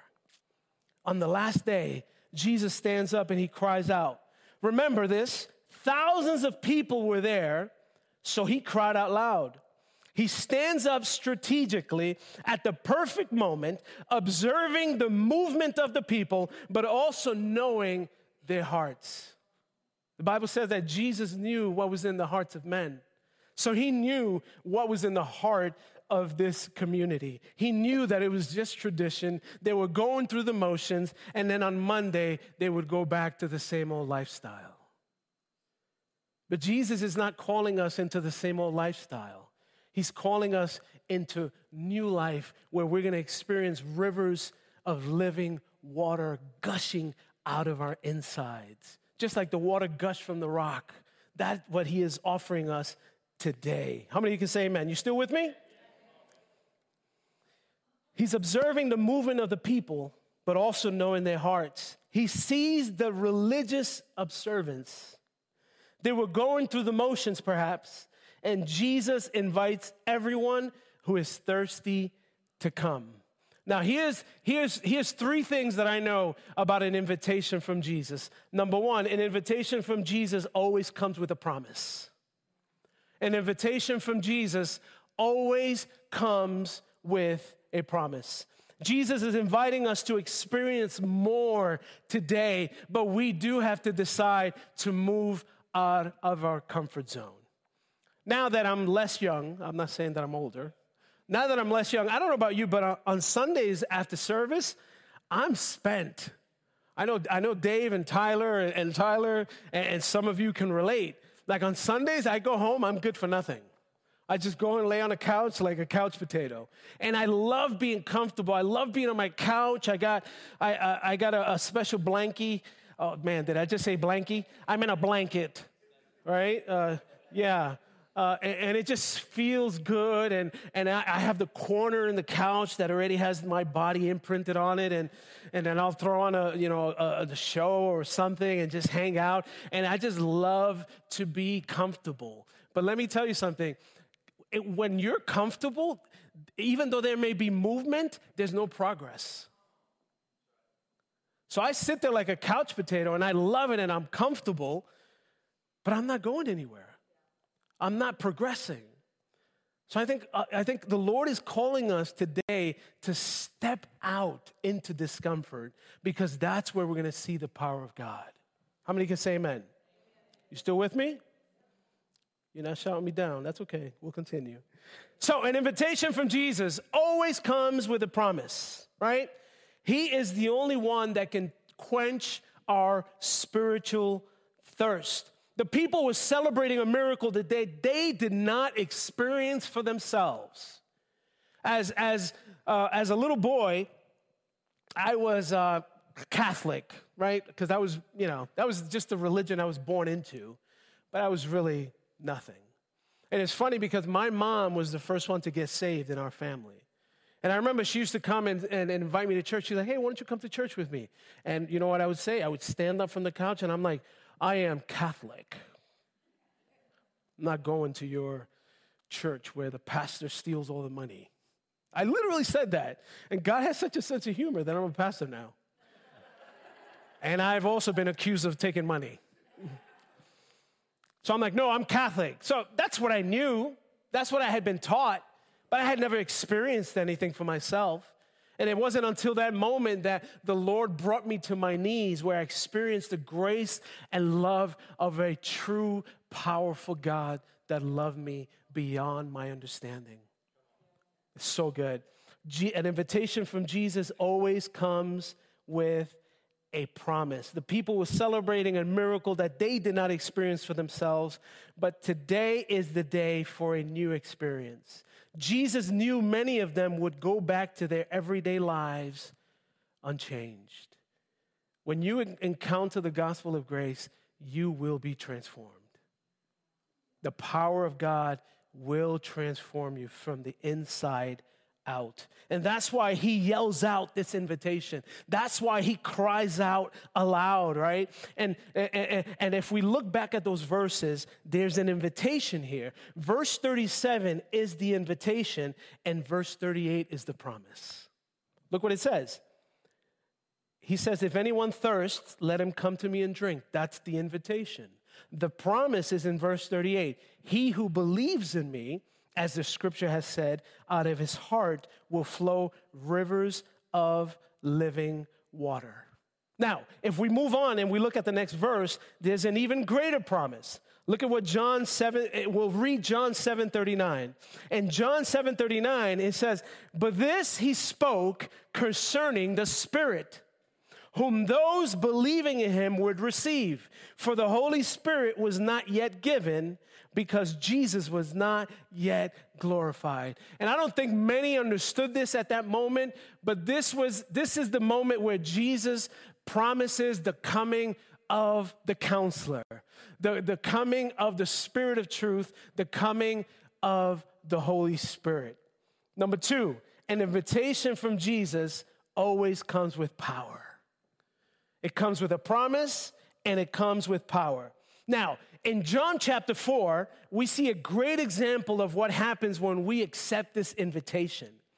On the last day, Jesus stands up and he cries out. Remember this, thousands of people were there, so he cried out loud. He stands up strategically at the perfect moment, observing the movement of the people, but also knowing their hearts. The Bible says that Jesus knew what was in the hearts of men. So he knew what was in the heart of this community. He knew that it was just tradition. They were going through the motions, and then on Monday, they would go back to the same old lifestyle. But Jesus is not calling us into the same old lifestyle. He's calling us into new life where we're going to experience rivers of living water gushing out of our insides. Just like the water gushed from the rock. That's what he is offering us today. How many of you can say amen? You still with me? He's observing the movement of the people, but also knowing their hearts. He sees the religious observance. They were going through the motions, perhaps, and Jesus invites everyone who is thirsty to come. Now, here's three things that I know about an invitation from Jesus. Number one, an invitation from Jesus always comes with a promise. An invitation from Jesus always comes with a promise. Jesus is inviting us to experience more today, but we do have to decide to move out of our comfort zone. Now that I'm less young, I'm not saying that I'm older. Now that I'm less young, I don't know about you, but on Sundays after service, I'm spent. I know Dave and Tyler and some of you can relate. Like on Sundays, I go home, I'm good for nothing. I just go and lay on a couch like a couch potato. And I love being comfortable. I love being on my couch. I got a special blankie. Oh, man, did I just say blankie? I'm in a blanket, right? Yeah. And it just feels good. And I have the corner in the couch that already has my body imprinted on it. And then I'll throw on a show or something and just hang out. And I just love to be comfortable. But let me tell you something. When you're comfortable, even though there may be movement, there's no progress. So I sit there like a couch potato and I love it and I'm comfortable, but I'm not going anywhere. I'm not progressing. So I think the Lord is calling us today to step out into discomfort because that's where we're going to see the power of God. How many can say amen? You still with me? You're not shouting me down. That's okay. We'll continue. So an invitation from Jesus always comes with a promise, right? He is the only one that can quench our spiritual thirst. The people were celebrating a miracle that they did not experience for themselves. As a little boy, I was Catholic, right? Because that was just the religion I was born into. But I was really nothing. And it's funny because my mom was the first one to get saved in our family. And I remember she used to come and invite me to church. She's like, hey, why don't you come to church with me? And you know what I would say? I would stand up from the couch and I'm like, I am Catholic. I'm not going to your church where the pastor steals all the money. I literally said that. And God has such a sense of humor that I'm a pastor now. And I've also been accused of taking money. So I'm like, no, I'm Catholic. So that's what I knew. That's what I had been taught. But I had never experienced anything for myself. And it wasn't until that moment that the Lord brought me to my knees where I experienced the grace and love of a true, powerful God that loved me beyond my understanding. It's so good. An invitation from Jesus always comes with a promise. The people were celebrating a miracle that they did not experience for themselves, but today is the day for a new experience. Jesus knew many of them would go back to their everyday lives unchanged. When you encounter the gospel of grace, you will be transformed. The power of God will transform you from the inside out. And that's why he yells out this invitation. That's why he cries out aloud, right? And if we look back at those verses, there's an invitation here. Verse 37 is the invitation, and verse 38 is the promise. Look what it says. He says, if anyone thirsts, let him come to me and drink. That's the invitation. The promise is in verse 38. He who believes in me, as the scripture has said, out of his heart will flow rivers of living water. Now, if we move on and we look at the next verse, there's an even greater promise. Look at what we'll read John 7:39. In John 7:39, it says, but this he spoke concerning the Spirit, whom those believing in him would receive. For the Holy Spirit was not yet given, because Jesus was not yet glorified. And I don't think many understood this at that moment, but this is the moment where Jesus promises the coming of the counselor, the coming of the Spirit of truth, the coming of the Holy Spirit. Number two, an invitation from Jesus always comes with power. It comes with a promise, and it comes with power. Now, in John chapter 4, we see a great example of what happens when we accept this invitation.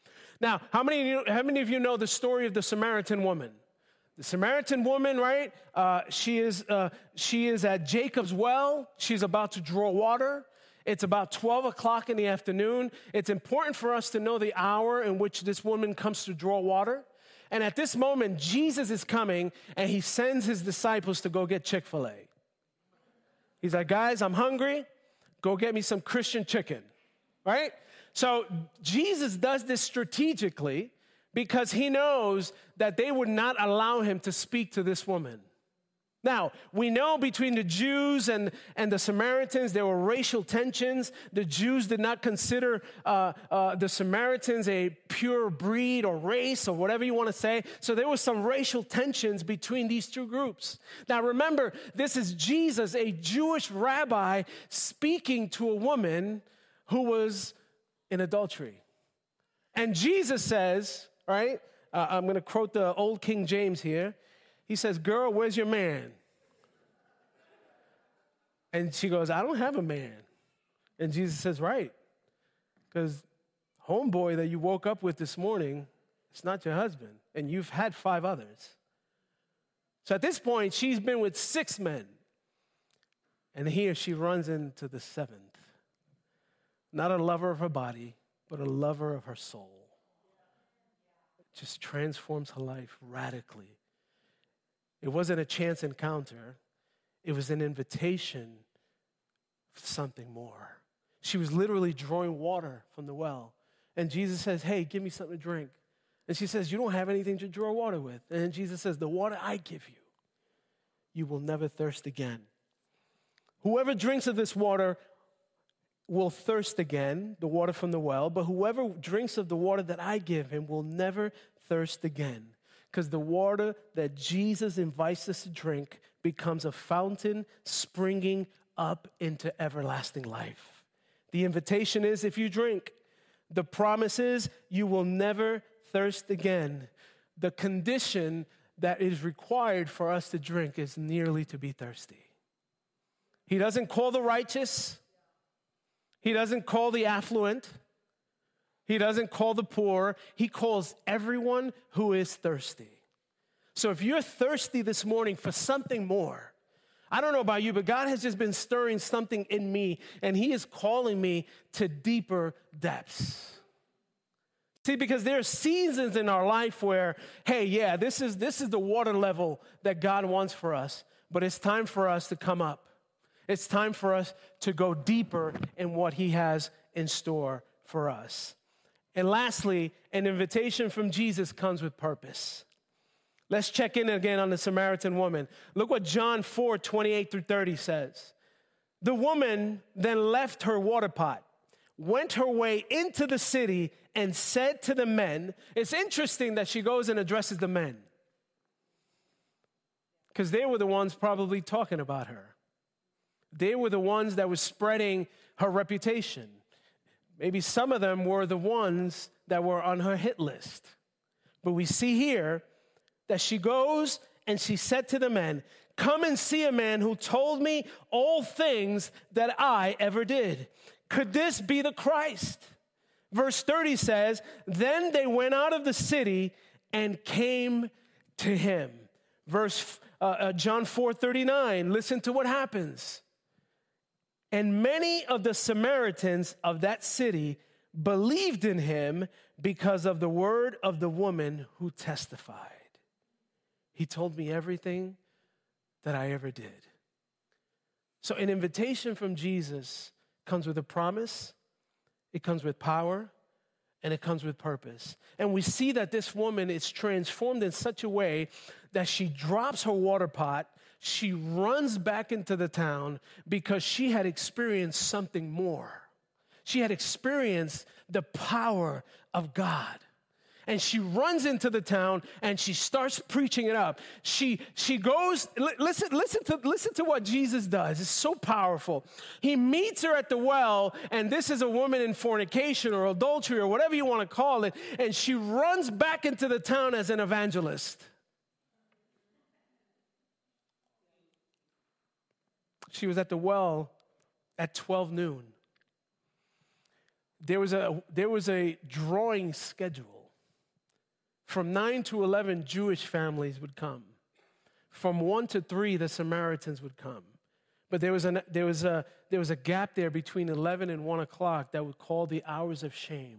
Now, how many of you know the story of the Samaritan woman? The Samaritan woman, right? She is at Jacob's well. She's about to draw water. It's about 12 o'clock in the afternoon. It's important for us to know the hour in which this woman comes to draw water. And at this moment, Jesus is coming, and he sends his disciples to go get Chick-fil-A. He's like, guys, I'm hungry. Go get me some Christian chicken, right? So Jesus does this strategically because he knows that they would not allow him to speak to this woman. Now, we know between the Jews and the Samaritans, there were racial tensions. The Jews did not consider the Samaritans a pure breed or race or whatever you want to say. So there was some racial tensions between these two groups. Now, remember, this is Jesus, a Jewish rabbi, speaking to a woman who was in adultery. And Jesus says, right, I'm going to quote the old King James here. He says, girl, where's your man? And she goes, I don't have a man. And Jesus says, right, because homeboy that you woke up with this morning, it's not your husband, and you've had 5 others. So at this point, she's been with 6 men. And here she runs into the 7th. Not a lover of her body, but a lover of her soul. It just transforms her life radically. It wasn't a chance encounter. It was an invitation for something more. She was literally drawing water from the well. And Jesus says, hey, give me something to drink. And she says, you don't have anything to draw water with. And Jesus says, the water I give you, you will never thirst again. Whoever drinks of this water will thirst again, the water from the well, but whoever drinks of the water that I give him will never thirst again. Because the water that Jesus invites us to drink becomes a fountain springing up into everlasting life. The invitation is if you drink. The promise is you will never thirst again. The condition that is required for us to drink is merely to be thirsty. He doesn't call the righteous. He doesn't call the affluent. He doesn't call the poor. He calls everyone who is thirsty. So if you're thirsty this morning for something more, I don't know about you, but God has just been stirring something in me, and he is calling me to deeper depths. See, because there are seasons in our life where, hey, yeah, this is the water level that God wants for us, but it's time for us to come up. It's time for us to go deeper in what he has in store for us. And lastly, an invitation from Jesus comes with purpose. Let's check in again on the Samaritan woman. Look what John 4:28-30 says. The woman then left her water pot, went her way into the city, and said to the men, it's interesting that she goes and addresses the men, because they were the ones probably talking about her. They were the ones that were spreading her reputation. Maybe some of them were the ones that were on her hit list. But we see here that she goes and she said to the men, come and see a man who told me all things that I ever did. Could this be the Christ? Verse 30 says, then they went out of the city and came to him. John 4:39, listen to what happens. And many of the Samaritans of that city believed in him because of the word of the woman who testified. He told me everything that I ever did. So an invitation from Jesus comes with a promise, it comes with power, and it comes with purpose. And we see that this woman is transformed in such a way that she drops her water pot. She runs back into the town because she had experienced something more. She had experienced the power of God. And she runs into the town and she starts preaching it up. She goes, listen to what Jesus does. It's so powerful. He meets her at the well, and this is a woman in fornication or adultery or whatever you want to call it, and she runs back into the town as an evangelist. She was at the well at 12 noon. There was a drawing schedule. From 9 to 11, Jewish families would come. From 1 to 3, the Samaritans would come. But there was a gap there between 11 and 1 o'clock that we call the hours of shame.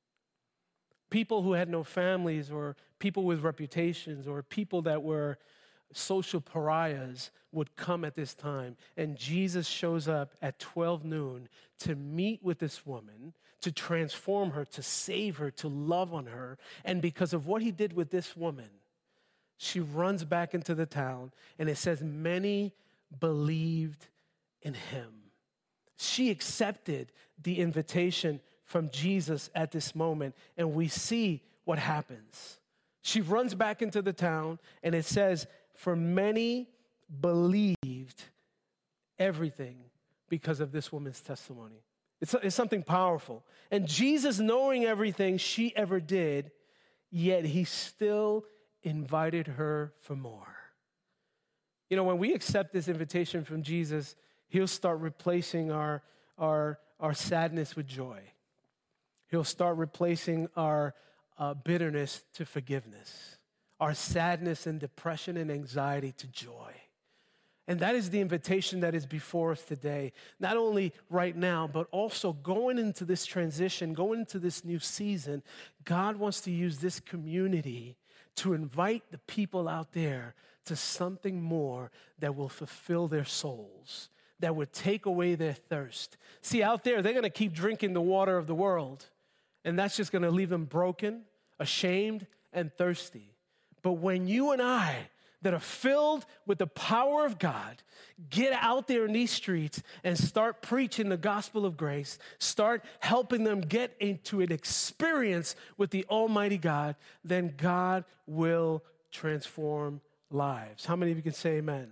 People who had no families, or people with reputations, or people that were social pariahs would come at this time. And Jesus shows up at 12 noon to meet with this woman, to transform her, to save her, to love on her. And because of what he did with this woman, she runs back into the town, and it says many believed in him. She accepted the invitation from Jesus at this moment, and we see what happens. She runs back into the town, and it says, for many believed everything because of this woman's testimony. It's something powerful. And Jesus, knowing everything she ever did, yet he still invited her for more. You know, when we accept this invitation from Jesus, he'll start replacing our sadness with joy. He'll start replacing our bitterness to forgiveness, our sadness and depression and anxiety to joy. And that is the invitation that is before us today, not only right now, but also going into this transition, going into this new season. God wants to use this community to invite the people out there to something more that will fulfill their souls, that would take away their thirst. See, out there, they're going to keep drinking the water of the world, and that's just going to leave them broken, ashamed, and thirsty. But when you and I, that are filled with the power of God, get out there in these streets and start preaching the gospel of grace, start helping them get into an experience with the Almighty God, then God will transform lives. How many of you can say amen?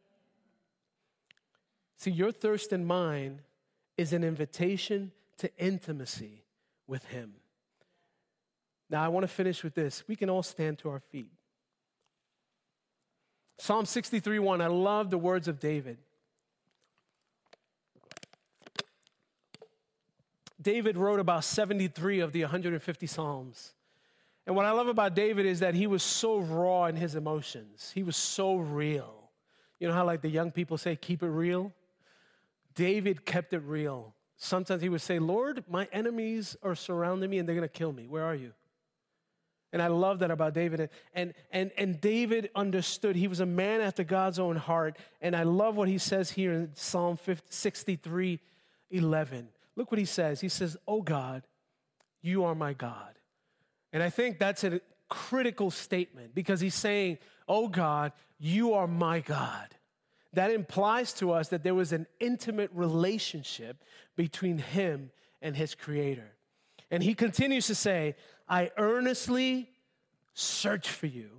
See, your thirst and mine is an invitation to intimacy with him. Now, I want to finish with this. We can all stand to our feet. Psalm 63:1, I love the words of David. David wrote about 73 of the 150 Psalms. And what I love about David is that he was so raw in his emotions. He was so real. You know how like the young people say, keep it real? David kept it real. Sometimes he would say, Lord, my enemies are surrounding me and they're going to kill me. Where are you? And I love that about David. And David understood. He was a man after God's own heart. And I love what he says here in Psalm 63:11. Look what he says. He says, oh God, you are my God. And I think that's a critical statement because he's saying, oh God, you are my God. That implies to us that there was an intimate relationship between him and his creator. And he continues to say, I earnestly search for you.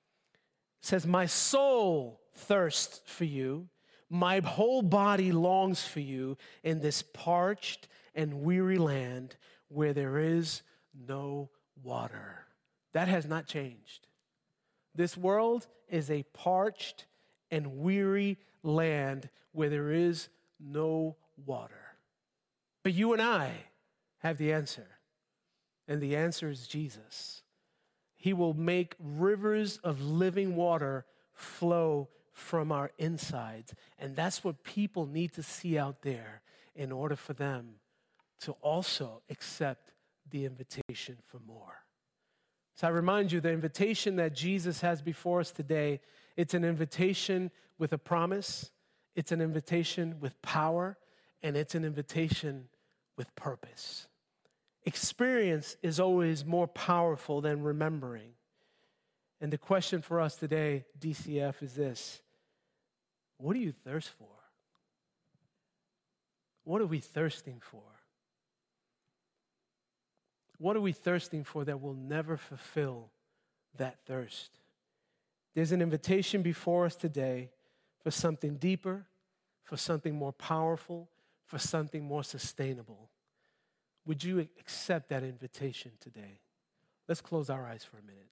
It says, my soul thirsts for you. My whole body longs for you in this parched and weary land where there is no water. That has not changed. This world is a parched and weary land where there is no water. But you and I have the answer. And the answer is Jesus. He will make rivers of living water flow from our insides. And that's what people need to see out there in order for them to also accept the invitation for more. So I remind you, the invitation that Jesus has before us today, it's an invitation with a promise, it's an invitation with power, and it's an invitation with purpose. Experience is always more powerful than remembering. And the question for us today, DCF, is this. What do you thirst for? What are we thirsting for? What are we thirsting for that will never fulfill that thirst? There's an invitation before us today for something deeper, for something more powerful, for something more sustainable. Would you accept that invitation today? Let's close our eyes for a minute.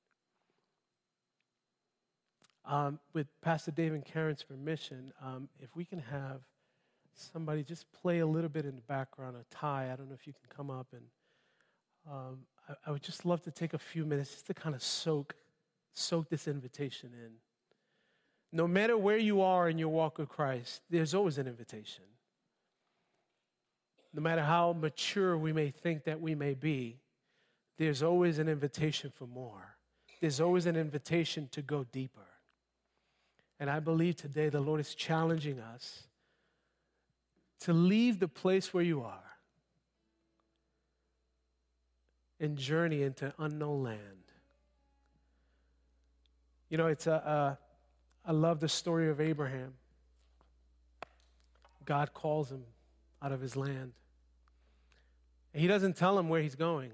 With Pastor Dave and Karen's permission, if we can have somebody just play a little bit in the background, a Ty. I don't know if you can come up. And I would just love to take a few minutes just to kind of soak this invitation in. No matter where you are in your walk with Christ, there's always an invitation. No matter how mature we may think that we may be, there's always an invitation for more. There's always an invitation to go deeper. And I believe today the Lord is challenging us to leave the place where you are and journey into unknown land. You know, I love the story of Abraham. God calls him out of his land. And he doesn't tell him where he's going,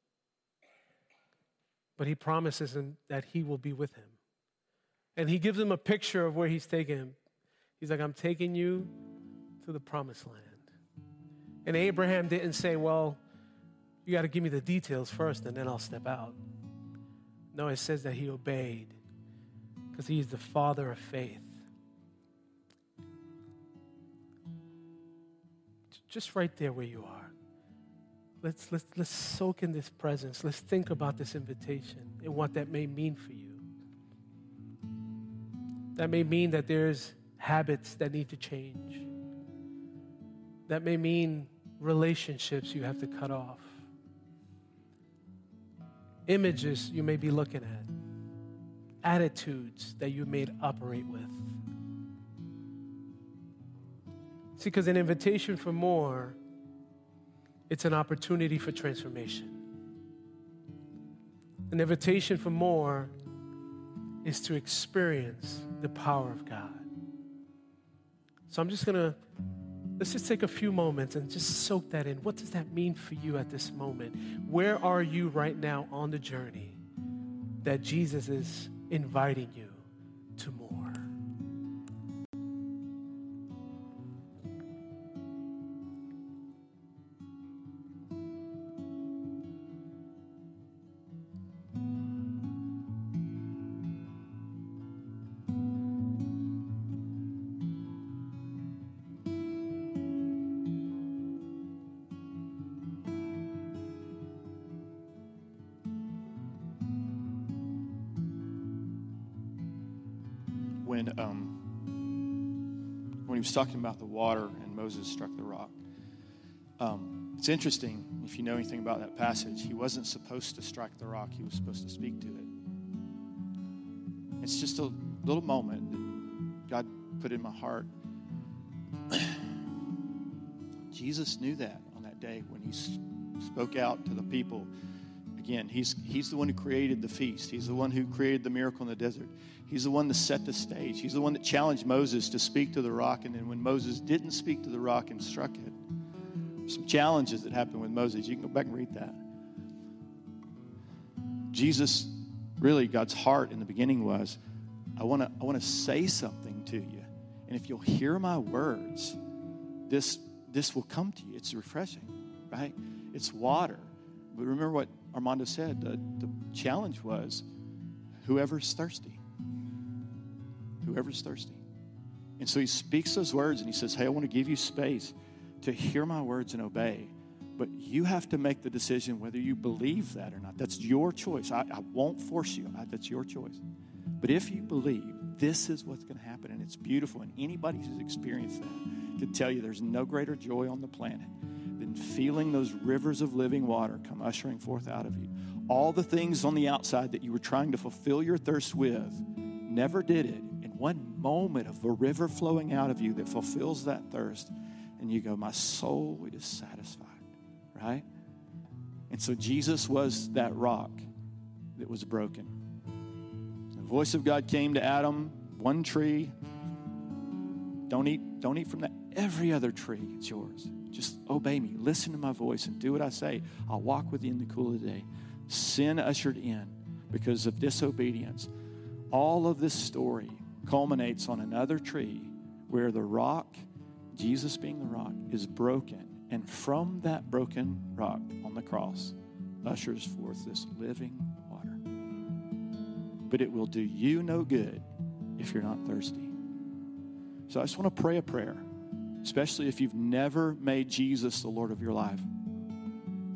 but he promises him that he will be with him. And he gives him a picture of where he's taking him. He's like, I'm taking you to the promised land. And Abraham didn't say, well, you got to give me the details first and then I'll step out. No, it says that he obeyed because he is the father of faith. Just right there where you are. Let's soak in this presence. Let's think about this invitation and what that may mean for you. That may mean that there's habits that need to change. That may mean relationships you have to cut off. Images you may be looking at. Attitudes that you may operate with. See, because an invitation for more, it's an opportunity for transformation. An invitation for more is to experience the power of God. So let's just take a few moments and just soak that in. What does that mean for you at this moment? Where are you right now on the journey that Jesus is inviting you to more? When he was talking about the water and Moses struck the rock, it's interesting, if you know anything about that passage, he wasn't supposed to strike the rock, he was supposed to speak to it. It's just a little moment that God put in my heart. Jesus knew that on that day when he spoke out to the people. Again, he's the one who created the feast. He's the one who created the miracle in the desert. He's the one that set the stage. He's the one that challenged Moses to speak to the rock. And then when Moses didn't speak to the rock and struck it, some challenges that happened with Moses. You can go back and read that. Jesus, really, God's heart in the beginning was, I want to say something to you. And if you'll hear my words, this will come to you. It's refreshing, right? It's water. But remember what Armando said. The challenge was whoever's thirsty. Whoever's thirsty. And so he speaks those words and he says, hey, I want to give you space to hear my words and obey. But you have to make the decision whether you believe that or not. That's your choice. I won't force you. That's your choice. But if you believe, this is what's going to happen. And it's beautiful. And anybody who's experienced that can tell you there's no greater joy on the planet than feeling those rivers of living water come ushering forth out of you. All the things on the outside that you were trying to fulfill your thirst with never did it. In one moment of a river flowing out of you that fulfills that thirst, and you go, my soul is satisfied, right? And so Jesus was that rock that was broken. The voice of God came to Adam, one tree. Don't eat from that. Every other tree, it's yours. Just obey me. Listen to my voice and do what I say. I'll walk with you in the cool of the day. Sin ushered in because of disobedience. All of this story culminates on another tree where the rock, Jesus being the rock, is broken. And from that broken rock on the cross ushers forth this living water. But it will do you no good if you're not thirsty. So I just want to pray a prayer, especially if you've never made Jesus the Lord of your life.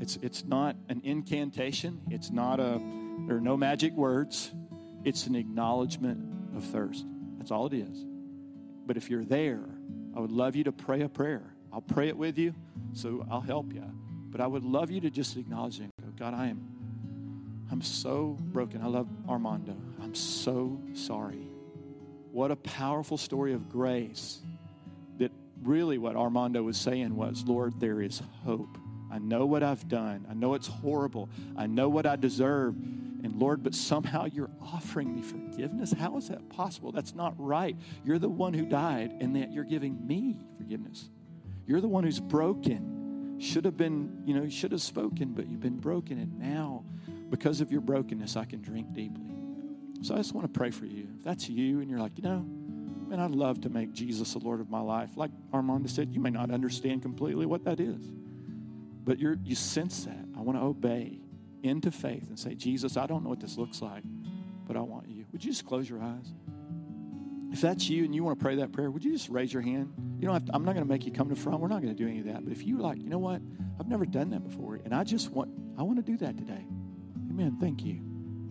It's not an incantation. There are no magic words. It's an acknowledgement of thirst. That's all it is. But if you're there, I would love you to pray a prayer. I'll pray it with you, so I'll help you. But I would love you to just acknowledge it. God, I'm so broken. I love Armando. I'm so sorry. What a powerful story of grace. That really what Armando was saying was, Lord, there is hope. I know what I've done. I know it's horrible. I know what I deserve. And Lord, but somehow you're offering me forgiveness. How is that possible? That's not right. You're the one who died, and that you're giving me forgiveness. You're the one who's broken. Should have been, you should have spoken, but you've been broken. And now, because of your brokenness, I can drink deeply. So I just want to pray for you. If that's you and you're like, man, I'd love to make Jesus the Lord of my life. Like Armando said, you may not understand completely what that is, but you sense that. I want to obey into faith and say, Jesus, I don't know what this looks like, but I want you. Would you just close your eyes? If that's you and you want to pray that prayer, would you just raise your hand? You don't have to, I'm not going to make you come to the front. We're not going to do any of that. But if you're like, you know what? I've never done that before, and I want to do that today. Amen. Thank you.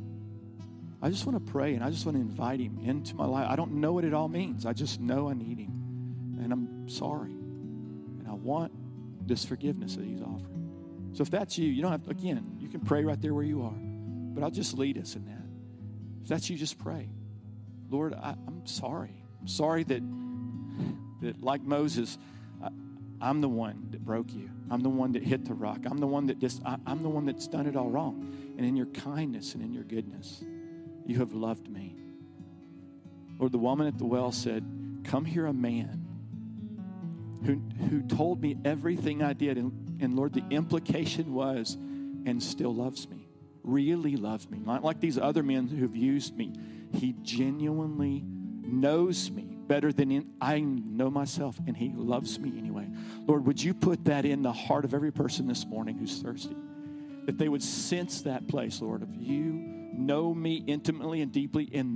I just want to pray, and I just want to invite him into my life. I don't know what it all means. I just know I need him, and I'm sorry, and I want this forgiveness that he's offering. So if that's you, you don't have to, again, you can pray right there where you are, but I'll just lead us in that. If that's you, just pray. Lord, I'm sorry. I'm sorry that like Moses, I'm the one that broke you. I'm the one that hit the rock. I'm the one I'm the one that's done it all wrong. And in your kindness and in your goodness, you have loved me. Lord, the woman at the well said, come here a man who told me everything I did. And Lord, the implication was, and still loves me, really loves me. Not like these other men who've used me. He genuinely knows me better than I know myself, and he loves me anyway. Lord, would you put that in the heart of every person this morning who's thirsty? That they would sense that place, Lord, of you know me intimately and deeply, and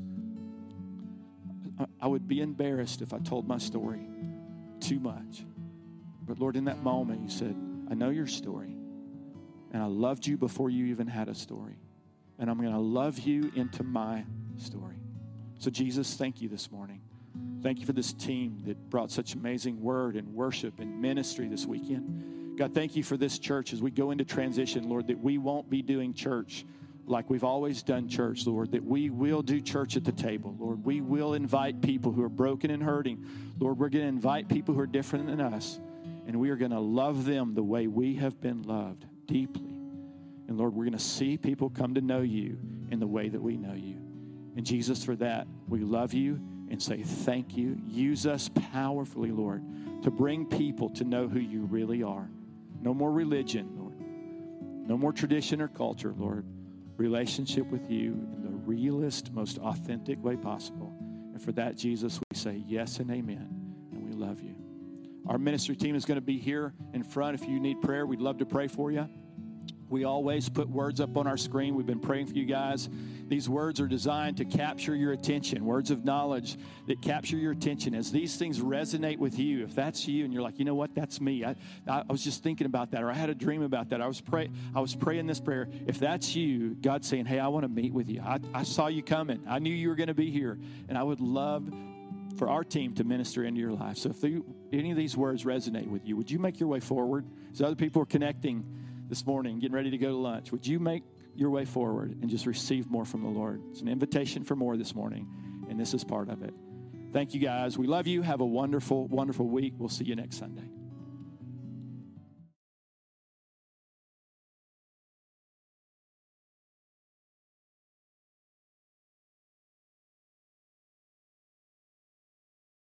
I would be embarrassed if I told my story too much. But Lord, in that moment, you said, I know your story, and I loved you before you even had a story, and I'm going to love you into my story. So Jesus, thank you this morning. Thank you for this team that brought such amazing word and worship and ministry this weekend. God, thank you for this church as we go into transition, Lord, that we won't be doing church like we've always done church, Lord, that we will do church at the table, Lord. We will invite people who are broken and hurting. Lord, we're going to invite people who are different than us, and we are going to love them the way we have been loved deeply. And Lord, we're going to see people come to know you in the way that we know you. And Jesus, for that, we love you and say thank you. Use us powerfully, Lord, to bring people to know who you really are. No more religion, Lord. No more tradition or culture, Lord. Relationship with you in the realest, most authentic way possible. And for that, Jesus, we say yes and amen, and we love you. Our ministry team is going to be here in front. If you need prayer, we'd love to pray for you. We always put words up on our screen. We've been praying for you guys. These words are designed to capture your attention, words of knowledge that capture your attention. As these things resonate with you, if that's you and you're like, you know what, that's me. I was just thinking about that, or I had a dream about that. I was praying this prayer. If that's you, God's saying, hey, I want to meet with you. I saw you coming. I knew you were going to be here, and I would love for our team to minister into your life. So if any of these words resonate with you, would you make your way forward? As other people are connecting this morning, getting ready to go to lunch, would you make your way forward and just receive more from the Lord? It's an invitation for more this morning, and this is part of it. Thank you, guys. We love you. Have a wonderful, wonderful week. We'll see you next Sunday.